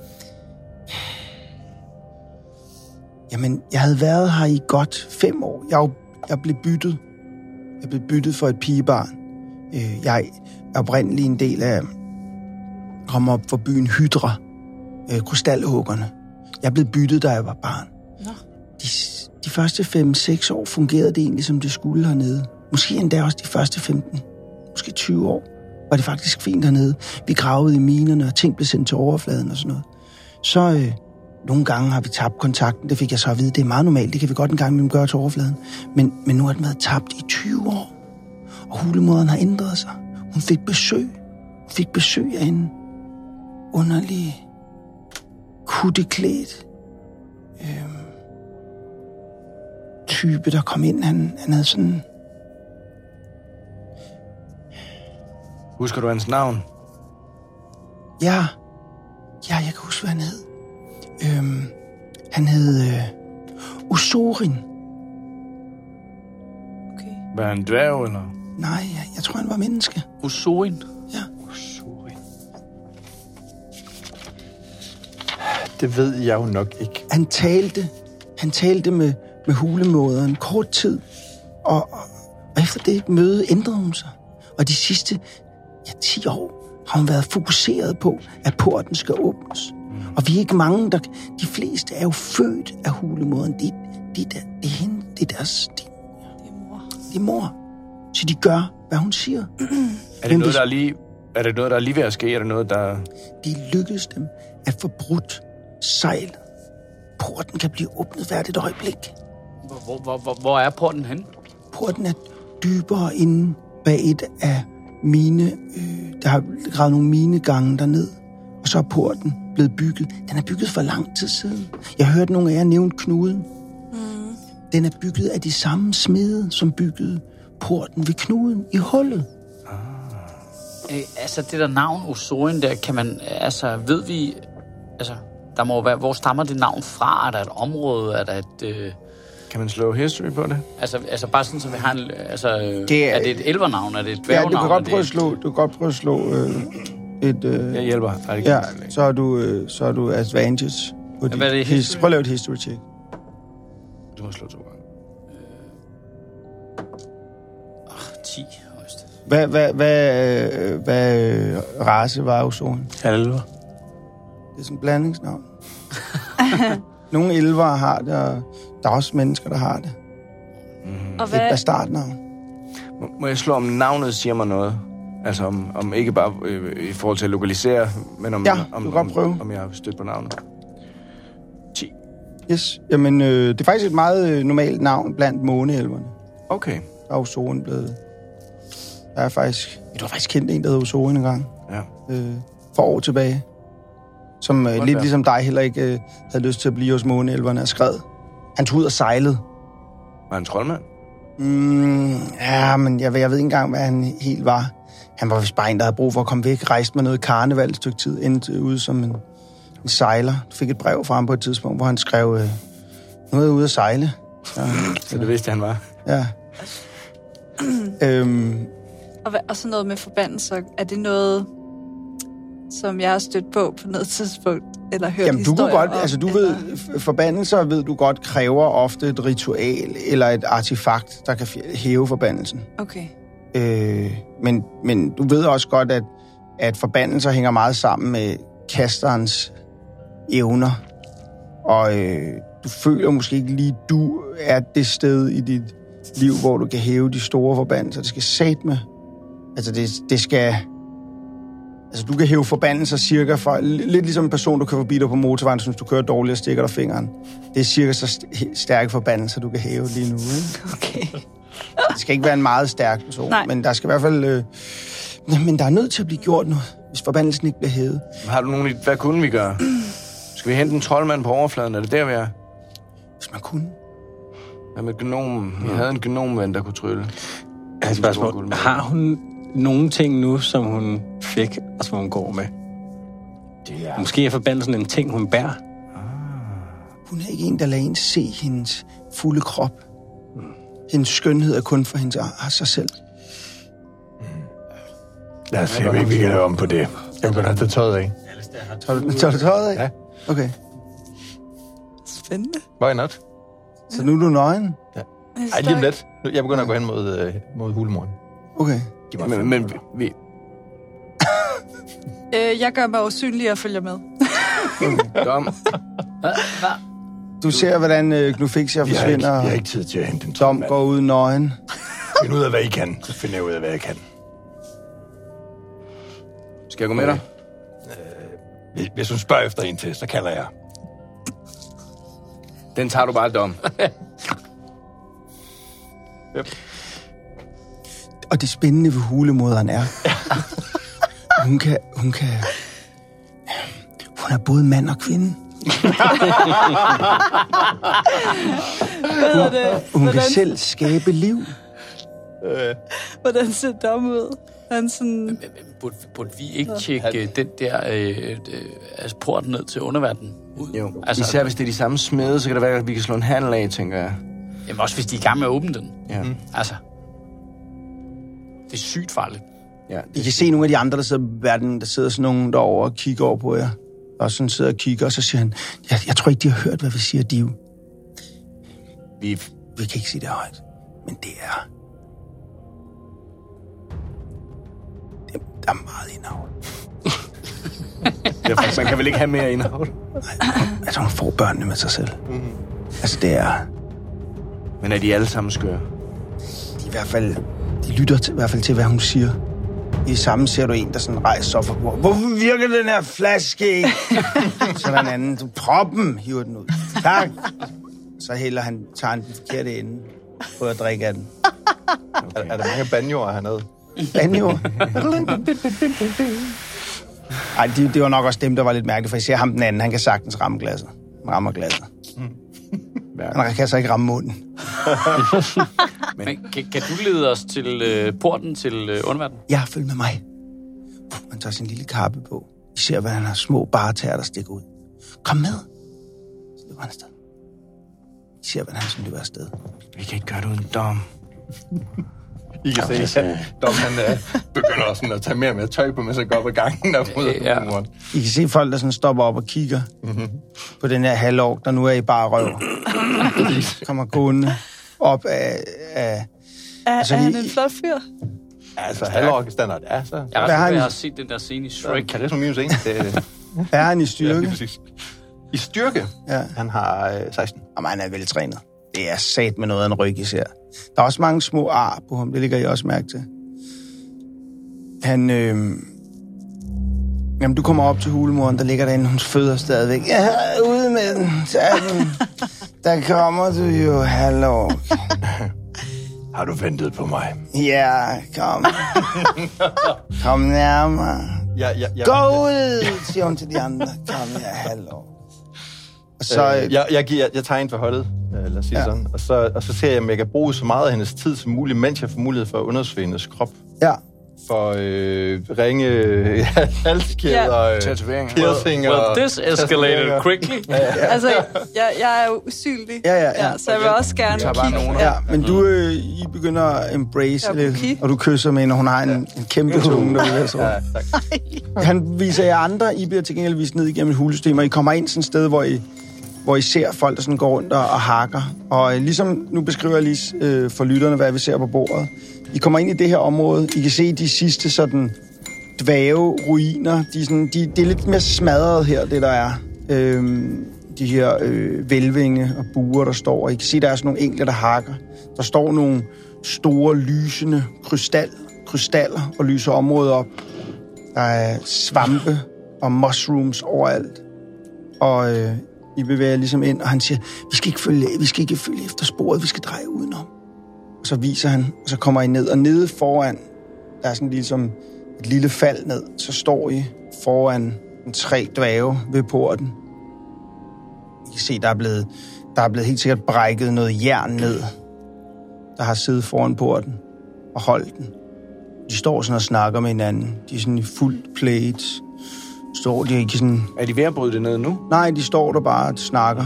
Jamen, jeg havde været her i godt fem år. Jeg, jeg blev byttet. Jeg blev byttet for et pigebarn. Jeg er oprindeligt en del af... Kom op fra byen Hydra. Krystalhuggerne. Jeg blev byttet, da jeg var barn. Nå. De, de første fem seks år fungerede det egentlig, som det skulle hernede. Måske endda også de første femten, måske tyve år, var det faktisk fint hernede. Vi gravede i minerne, og ting blev sendt til overfladen og sådan noget. Så øh, nogle gange har vi tabt kontakten. Det fik jeg så at vide. Det er meget normalt. Det kan vi godt en gang imellem gøre til overfladen. Men, men nu har den været tabt i tyve år. Og hulemoderen har ændret sig. Hun fik besøg. Hun fik besøg af en underlig, kutteklædt øh, type, der kom ind. Han, han havde sådan... Husker du hans navn? Ja. Ja, jeg kan huske, hvad han hed. Øhm, han hed øh, Usorin. Okay. Var han en dværg, eller? Nej, jeg, jeg tror, han var menneske. Usorin? Ja. Usorin. Det ved jeg jo nok ikke. Han talte, han talte med, med hulemoderen kort tid, og, og, og efter det møde ændrede hun sig. Og de sidste ja, ti år har hun været fokuseret på, at porten skal åbnes. Mm. Og vi er ikke mange, der... De fleste er jo født af hulemoderen. Det, det, det, det er hende, det er deres... Det, Det er mor. det er mor. Så de gør, hvad hun siger. Er det noget, der er lige... Er det noget, der er lige ved at ske? Er det noget, der... Det lykkedes dem at få brudt sejlet. Porten kan blive åbnet hvert et øjeblik. Hvor, hvor, hvor, hvor er porten henne? Porten er dybere inde bag et af mine... Øh, der har gravet nogle minegange derned. Og så er porten blevet bygget. Den er bygget for lang tid siden. Jeg hørte nogle af jer nævne knuden. Mm. Den er bygget af de samme smede, som byggede porten ved knuden i hullet. Øh, altså, det der navn Usorin der, kan man... Altså, ved vi... Altså, der må være... Hvor stammer det navn fra? Er der et område? Er der et... Øh, Kan man slå history på det? altså, altså, bare sådan, så vi har en... Altså, Det er- er det et elvernavn? Er det et Ja, dværgnavn? du kan godt Er det prøve at et- slå, du kan godt prøve at slå øh, et... Øh, Jeg hjælper. Nej, det kan ja, jeg ikke. så er du, øh, så er du advantage. På Ja, hvad er det, dit- history? Prøv at lave et history check. Du må slå to gange. ti højst. Hvad, hvad, hvad, øh, hvad øh, race var Usorin? Halve. Det er sådan en blandingsnavn. Nogle elver har det, og Der er også mennesker, der har det. Og Det er hvad, et bastardnavn. Må, må jeg slå om navnet siger mig noget? Altså om, om ikke bare øh, i forhold til at lokalisere, men om, Ja, om, du kan godt prøve. om, om jeg har stødt på navnet. ti. Yes. Jamen, øh, det er faktisk et meget øh, normalt navn blandt måneelverne. Okay. Der er Ozorin blevet... Der er faktisk... Du har faktisk kendt en, der hedder Ozorin engang. Ja. Øh, for år tilbage. Som øh, lidt være. ligesom dig heller ikke øh, havde lyst til at blive hos måneelverne og skred. Han tog ud og sejlede. Var han troldmand? Mm, ja, men jeg, jeg ved ikke engang, hvad han helt var. Han var vist bare en, der havde brug for at komme væk. Rejste med noget karneval et stykke tid. Endte ude som en, en sejler. Du fik et brev fra ham på et tidspunkt, hvor han skrev øh, noget ude at sejle. Så, Så det vidste han var. ja. øhm, og, hvad, og sådan noget med forbandelser, er det noget, som jeg har stødt på på noget tidspunkt, eller hørt Jamen, du kunne historier godt, om, altså du eller? ved, f- forbandelser ved du godt kræver ofte et ritual eller et artefakt, der kan fj- hæve forbandelsen. Okay. Øh, men, men du ved også godt, at, at forbandelser hænger meget sammen med kasterens evner. Og øh, du føler måske ikke lige, du er det sted i dit liv, hvor du kan hæve de store forbandelser. Det skal satme. Altså det, det skal... Altså, du kan hæve forbandelser cirka for... Lidt ligesom en person, du kører forbi dig på motorvejen, synes du kører dårligt og stikker dig fingeren. Det er cirka så st- stærke forbandelser, du kan hæve lige nu. Ikke? Okay. Det skal ikke være en meget stærk person, Nej. men der skal i hvert fald... Øh... Men der er nødt til at blive gjort noget, hvis forbandelsen ikke bliver hævet. Har du nogen... Hvad kunne vi gøre? Skal vi hente en troldmand på overfladen? Er det der, vi er? Hvis man kunne. Hvad med gnomen? Vi havde en gnomven, der kunne trylle. Jeg har et spørgsmål. Har hun nogle ting nu, som hun fik, og som hun går med? Det er... Måske er forbandelsen en ting, hun bærer. Hun er ikke en, der lader en se hendes fulde krop. Hendes skønhed er kun for hendes af sig selv. Lad os se, om ikke vi kan lave om på det. Jeg vil godt have tøjet af. Tager du, tager du tøjet af? Ja. Okay. Spændende. Why not? Så nu er du nøgen? Ej, lige om lidt. Nu- Jeg begynder at gå hen mod, øh, mod hulemoren. Okay. Men, men vi... Øh, jeg gør mig usynlig og følger med. Dom. Hvad? Hvad? Du ser, hvordan øh, Gnufixia Vi har, ikke, forsvinder, vi har og ikke tid til at hente en Dom troldmand. går ud nøgen. Find ud af, hvad I kan. Så finder jeg ud af, hvad jeg kan. Skal jeg gå med dig? Hvis- Hvis hun spørger efter en til, så kalder jeg. Den tager du bare, Dom. Og det spændende ved hulemoderen er, hun kan, hun kan, hun er både mand og kvinde. Hvad er det? Hun kan Hvordan, selv skabe liv. hvordan ser Dom ud? Han sådan... Men, men burde, burde vi ikke tjekke øh, den der øh, øh, altså porten ned til underverdenen ud? Jo. Altså, Især hvis det er de samme smede, så kan det være, at vi kan slå en handel af, tænker jeg. Jamen også hvis de er i gang med at åbne den. Ja. Mm. Altså, det er sygt farligt. Ja. I kan se nogle af de andre, der sidder i verden, der sidder sådan nogen derovre og kigger over på jer. Og sådan sidder og kigger, og så siger han, jeg, jeg tror ikke, de har hørt, hvad vi siger, Div. Vi... Vi kan ikke sige det højt, men det er... Det, der er meget indhold. Derfor, man kan vel ikke have mere indhold? Altså, hun får børnene med sig selv. Mm-hmm. Altså, det er... Men er de alle sammen skøre? De i hvert fald... De lytter til, i hvert fald til, hvad hun siger. I samme ser du en, der sådan rejser sig op for bordet. Hvorfor virker den her flaske ikke? Så er der en anden. Du proppen, hiver den ud. Tak. Så hælder han, tager han den forkerte ende på at drikke af den. Er, er der mange banjoer hernede? Banjo. Ej, det, det var nok også dem, der var lidt mærkeligt, for jeg ser ham den anden, han kan sagtens ramme glasset. Han rammer glasset. Han kan så ikke ramme munden. Men kan, kan du lede os til øh, porten til øh, underverdenen? Ja, følg med mig. Han tager sin lille kappe på. I ser, hvordan han har små bartærer, der stikker ud. Kom med. Så løber han afsted. I ser, hvordan han sådan løber afsted. Vi kan ikke gøre det uden Dom. I kan okay, se, at Dom han uh, begynder sådan at tage mere og mere tøj på, mens han går op ad gangen der mod Ja. hulemoren. I kan se folk, der sådan stopper op og kigger mm-hmm. på den her halvår, der nu er i bare røv. Kommer gående op af... af Er, Altså, er han I- en flot fyr? Altså, halvårige standard. Ja, så. Jeg, Hvad har har, han? jeg har set den der scene i Shrek. Karisma minus en. Det, er han i ja, styrke? lige præcis. I styrke? Ja. Han har øh, seksten. Jamen, han er veltrænet. Det er sat med noget af en ryg, især. Der er også mange små ar på ham, det ligger jeg også mærke til. Han, øh... Jamen, du kommer op til hulemoren, der ligger derinde, hun føder stadigvæk. Ja, ude med den, sagde den. Der kommer du jo, hallo. Har du ventet på mig? Ja, kom. Kom nærmere. Ja, ja, ja. Gå ud, siger hun til de andre. Kom her, hallo. Og så... Øh, jeg, jeg, giver, jeg tager en for holdet, øh, lad os sige Ja. sådan. Og så, og så ser jeg, om jeg kan bruge så meget af hendes tid som muligt, mens jeg får mulighed for at undersøge hendes krop. Ja. For øh, ringe, øh, halskæder, Ja. øh, Tatoveringer. piercinger. Well, this escalated quickly. Altså, jeg, jeg er jo usynlig. Ja, ja, ja. Så jeg vil også gerne tager bare kigge. nogen. Ja, men du, øh, I begynder at embrace Ja, lidt, okay. og du kysser med hende, og hun har en, en kæmpe tunge, der vil så. Ja, tak. Han viser jer andre, I bliver til gengæld vist ned igennem et hulesystem, og I kommer ind sådan et sted, hvor I, hvor I ser folk, der sådan går rundt og, og hakker. Og øh, ligesom nu beskriver jeg lige øh, for lytterne, hvad vi ser på bordet. I kommer ind i det her område. I kan se de sidste sådan dvæve-ruiner. De er sådan, de, det er lidt mere smadret her, det der er. Øhm, de her øh, velvinge og buer, der står. Og I kan se, der er sådan nogle enkelte, der hakker. Der står nogle store, lysende krystal, krystaller og lyser området op. Der er svampe og mushrooms overalt. Og øh, I bevæger ligesom ind, og han siger, vi skal ikke følge, vi skal ikke følge efter sporet, vi skal dreje udenom. Og så viser han, og så kommer I ned. Og nede foran, der er sådan ligesom et lille fald ned, så står I foran en tre dvæve ved porten. I kan se, der er blevet, der er blevet helt sikkert brækket noget jern ned, der har siddet foran porten og holdt den. De står sådan og snakker med hinanden. De er sådan i fuldt plate. Står de ikke sådan... Er de ved at bryde det ned nu? Nej, de står der bare og snakker.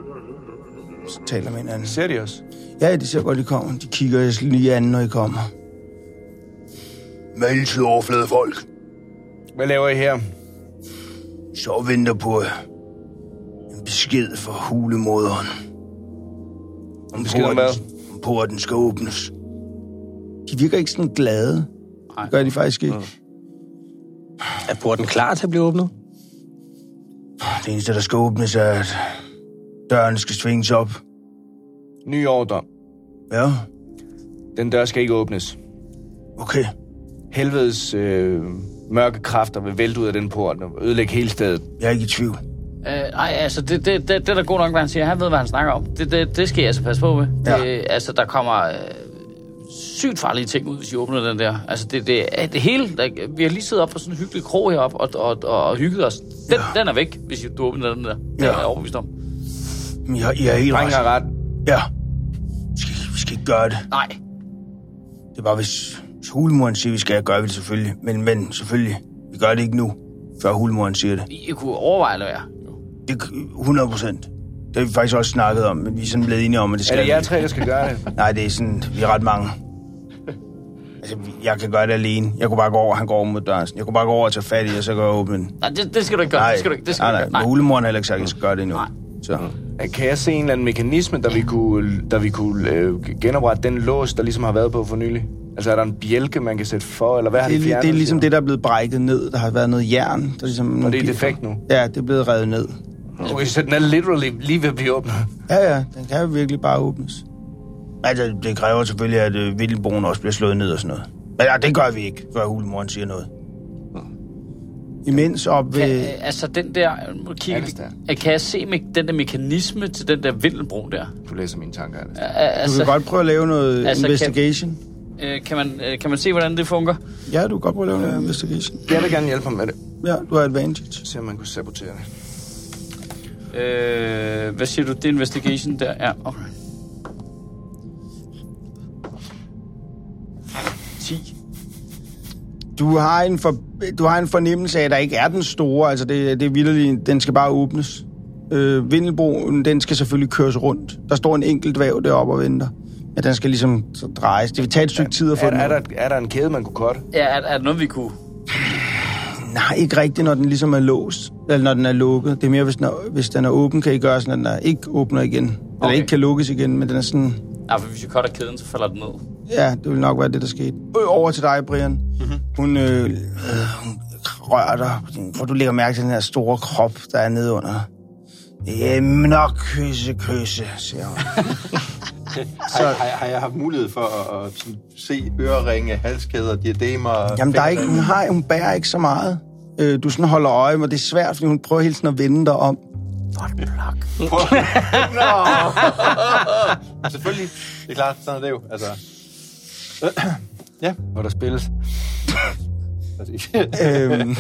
Så taler med hinanden. Ser de os? Ja, de ser godt, de kommer. De kigger jer lige an, når I kommer. Maltid overflade folk. Hvad laver I her? Så venter på en besked fra hulemoderen. Om besked om hvad? Om porten skal åbnes. De virker ikke sådan glade. Nej. Det gør de faktisk ikke. Er porten klar til at blive åbnet? Det eneste, der skal åbnes, er, at dørene skal svinges op. Ny ordre. Ja, Den dør skal ikke åbnes. okay. Helvedes øh, mørke kræfter vil vælte ud af den port og ødelægge hele stedet. Jeg er ikke i tvivl. Øh, ej, altså, det, det, det, det er da godt nok, hvad han siger. Han ved, hvad han snakker om. Det, det, det skal jeg altså passe på med. Ja. Det, altså, der kommer øh, sygt farlige ting ud, hvis I åbner den der. Altså, det, det, det hele... Der, vi har lige siddet op på sådan en hyggelig krog heroppe og, og, og, og hygget os. Den, Ja. den er væk, hvis I, du åbner den der. Det Ja. er jeg overbevist om. Men jeg, jeg er helt Drengen har ret. Ja. Vi skal, vi skal ikke gøre det. Nej. Det er bare, hvis, hvis hulemoren siger, vi skal, gøre vi det selvfølgelig. Men, men selvfølgelig, vi gør det ikke nu, før hulemoren siger det. I kunne overveje at være. Det er hundrede procent. Det har vi faktisk også snakket om, men vi er sådan blevet enige om, at det Er skal det jer vi. tre, der skal gøre det? Nej, det er sådan, vi er ret mange. Altså, jeg kan gøre det alene. Jeg kunne bare gå over, han går over mod døren. Jeg kunne bare gå over og tage fat i, og så kan jeg åbne den. Nej, det, det skal du ikke gøre. Nej, Det skal du ikke. Det skal nej, du nej. ikke gøre. Men hulemoren har heller ikke sagt, at jeg skal gøre det endnu. Nej. Så. Kan jeg se en eller anden mekanisme, der vi kunne, der vi kunne øh, genoprette den lås, der ligesom har været på for nylig? Altså er der en bjælke, man kan sætte for, eller hvad har Det, de er, fjernet? det er ligesom siger det, der er blevet brækket ned. Der har været noget jern. Der er ligesom Og det er defekt nu? Ja, det er blevet revet ned. du? Okay, så den er literally lige ved at blive åbnet. Ja, ja, den kan jo virkelig bare åbnes. Altså, det kræver selvfølgelig, at øh, Vildenbroen også bliver slået ned og sådan noget. Men ja, det gør vi ikke, før hulemoren siger noget. Imens op ved... Kan, øh, altså, den der... Nu kigger Alistair. vi, kan jeg se me- den der mekanisme til den der vindelbro der? Du læser mine tanker, Alistair. Øh, Du altså, kan godt prøve at lave noget altså, investigation. øh, kan, man, øh, kan man se, hvordan det fungerer? Ja, du kan godt prøve at lave noget investigation. Jeg vil gerne hjælpe ham med det. Ja, du har advantage. Se om man kunne sabotere det. Øh, hvad siger du? Det er investigation der? Ja, okay. ti. Du har en, for, du har en fornemmelse af, at der ikke er den store. Altså, det, det er vitterligt, den skal bare åbnes. Øh, Vindelbroen, den skal selvfølgelig køres rundt. Der står en enkelt væv deroppe og venter. Ja, den skal ligesom så drejes. Det vil tage et stykke tid at få Er, den er, ud. der, er der en kæde, man kunne korte? Ja, er, er der noget, vi kunne... Nej, ikke rigtigt, når den ligesom er låst. Eller når den er lukket. Det er mere, hvis den er, hvis den er åben, kan I gøre sådan, at den er ikke åbner igen. Eller Okay. ikke kan lukkes igen, men den er sådan... Ja, for hvis vi cutter kæden, så falder den ned. Ja, det vil nok være det, der skete. Øh, over til dig, Brian. Mm-hmm. Hun, øh, øh, hun rører dig, hvor du lægger mærke til den her store krop, der er nede under. Det er nok kysse, kysse, siger hun. Så... Har, har, har jeg haft mulighed for at, at sådan, se øreringe, halskæder, diademer? Jamen, der er ikke, hun, har, hun bærer ikke så meget. Øh, du sådan holder øje, men det er svært, fordi hun prøver hele tiden at vende dig om. What plug? Nå! Selvfølgelig. Det er klart, sådan er det jo. Altså... ja. Hvor der spilles. øhm...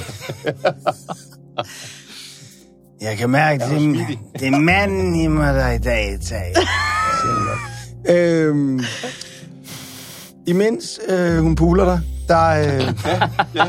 Jeg kan mærke, det er, det er manden i mig, der i dag tager. øhm... Imens øh, hun puler dig, der... Øh... ja, ja.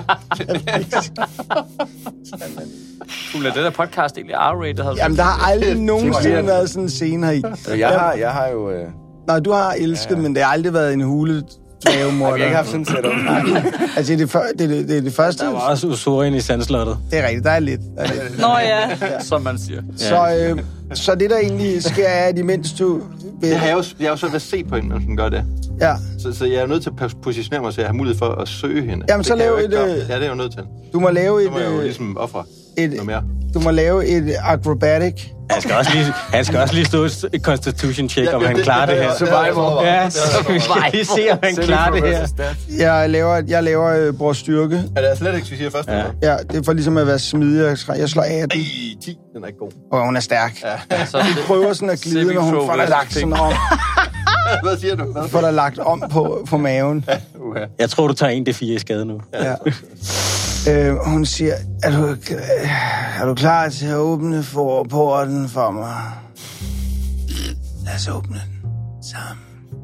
Puler det der podcast egentlig R-rated? Havde Jamen, der har aldrig nogensinde været sådan en scene her i. Jeg har, jeg har jo... Øh... Nej, du har elsket, ja. Men det har aldrig været en hule dvævemorder. Jeg har ikke haft sådan et setup. Altså, det er det, for, det, er det, det er det første... Der var også Usorin i sandslottet. Det er rigtigt, der er lidt. Der er lidt. Nå ja. ja. Som man siger. Så, øh, så det, der egentlig sker, er, at imens du... Det har jeg jo, jeg har jo så været set på hende, når hun gør det. Ja. Så, så jeg er jo nødt til at positionere mig, så jeg har mulighed for at søge hende. Jamen, så lav et... Øh... Ja, det er jeg jo nødt til. Du må lave et... Så må jeg jo ligesom ofre et, noget mere. Du må lave et acrobatic. Han skal også lige, han skal også lige stå et constitution check, ja, om ja, han det, klarer det, det her. Survival. Ja, så vi skal lige se, om han klarer det her. Jeg laver, jeg laver øh, bror styrke. Er det athletics, vi siger først? Ja. Ja, det er for ligesom at være smidig. Jeg slår atten. Ej, ti. Den er ikke god. Og hun er stærk. Ja. Så du prøver sådan at glide, når hun får dig lagt sådan om. Hvad siger du? Hvad? Får dig lagt om på, på maven. Ja, uh-huh. Jeg tror, du tager en D fire i skade nu. Ja. Øh, hun siger, er du, er du klar til at åbne for porten for mig? Lad os åbne den sammen.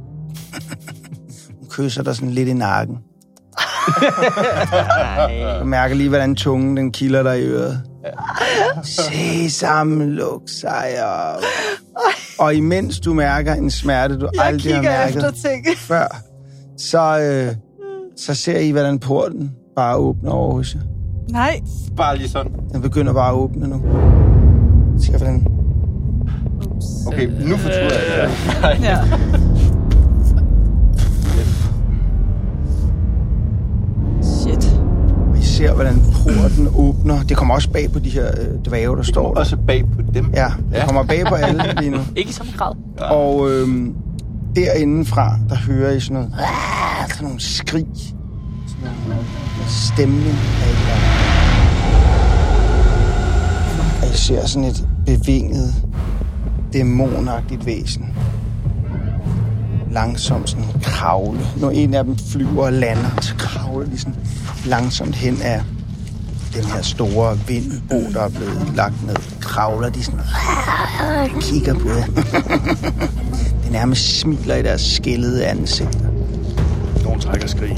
Hun kysser dig sådan lidt i nakken. Du mærker lige, hvordan tungen den kilder dig i øret. Se sammen, luk sig op. Og imens du mærker en smerte, du Jeg aldrig har mærket efter ting. før, så, øh, så ser I, hvordan porten bare åbner over hos jer. Nej. Bare lige sådan. Den begynder bare at åbne nu. Se, hvordan... Okay, nu fortryder jeg det. Ja. Shit. Og I ser, hvordan porten åbner. Det kommer også bag på de her øh, dvæve, der står der. Også bag på dem. Ja, det kommer bag på alle lige nu. Ikke i samme grad. Og øh, derindefra, der hører I sådan noget... Sådan nogle skrig. Sådan nogle stemning af et eller andet. Og I ser sådan et bevinget, dæmonagtigt væsen. Langsomt sådan kravle. Når en af dem flyver og lander, så kravler de sådan langsomt hen af den her store vindbo, der er blevet lagt ned. Kravler de sådan, kigger på det. Det nærmest smiler i deres skældede ansigter. Nogen trækker skrig.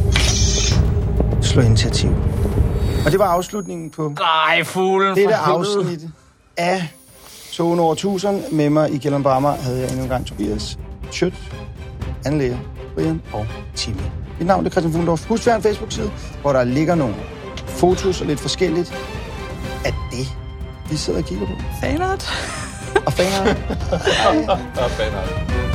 Slå initiativ. Og det var afslutningen på Nej, fuglen dette for helvede. afsnit af Togen over tusind. Med mig i Gjelland Brammer havde jeg endnu en gang Tobias, Tjøt, Anne-Lea, Brian og Timmy. Mit navn er Christian Fuglendorf. Husk, vi har en Facebook-side, hvor der ligger nogle fotos og lidt forskelligt af det, vi sidder og kigger på. Fanart. Og fanart. Og fanart.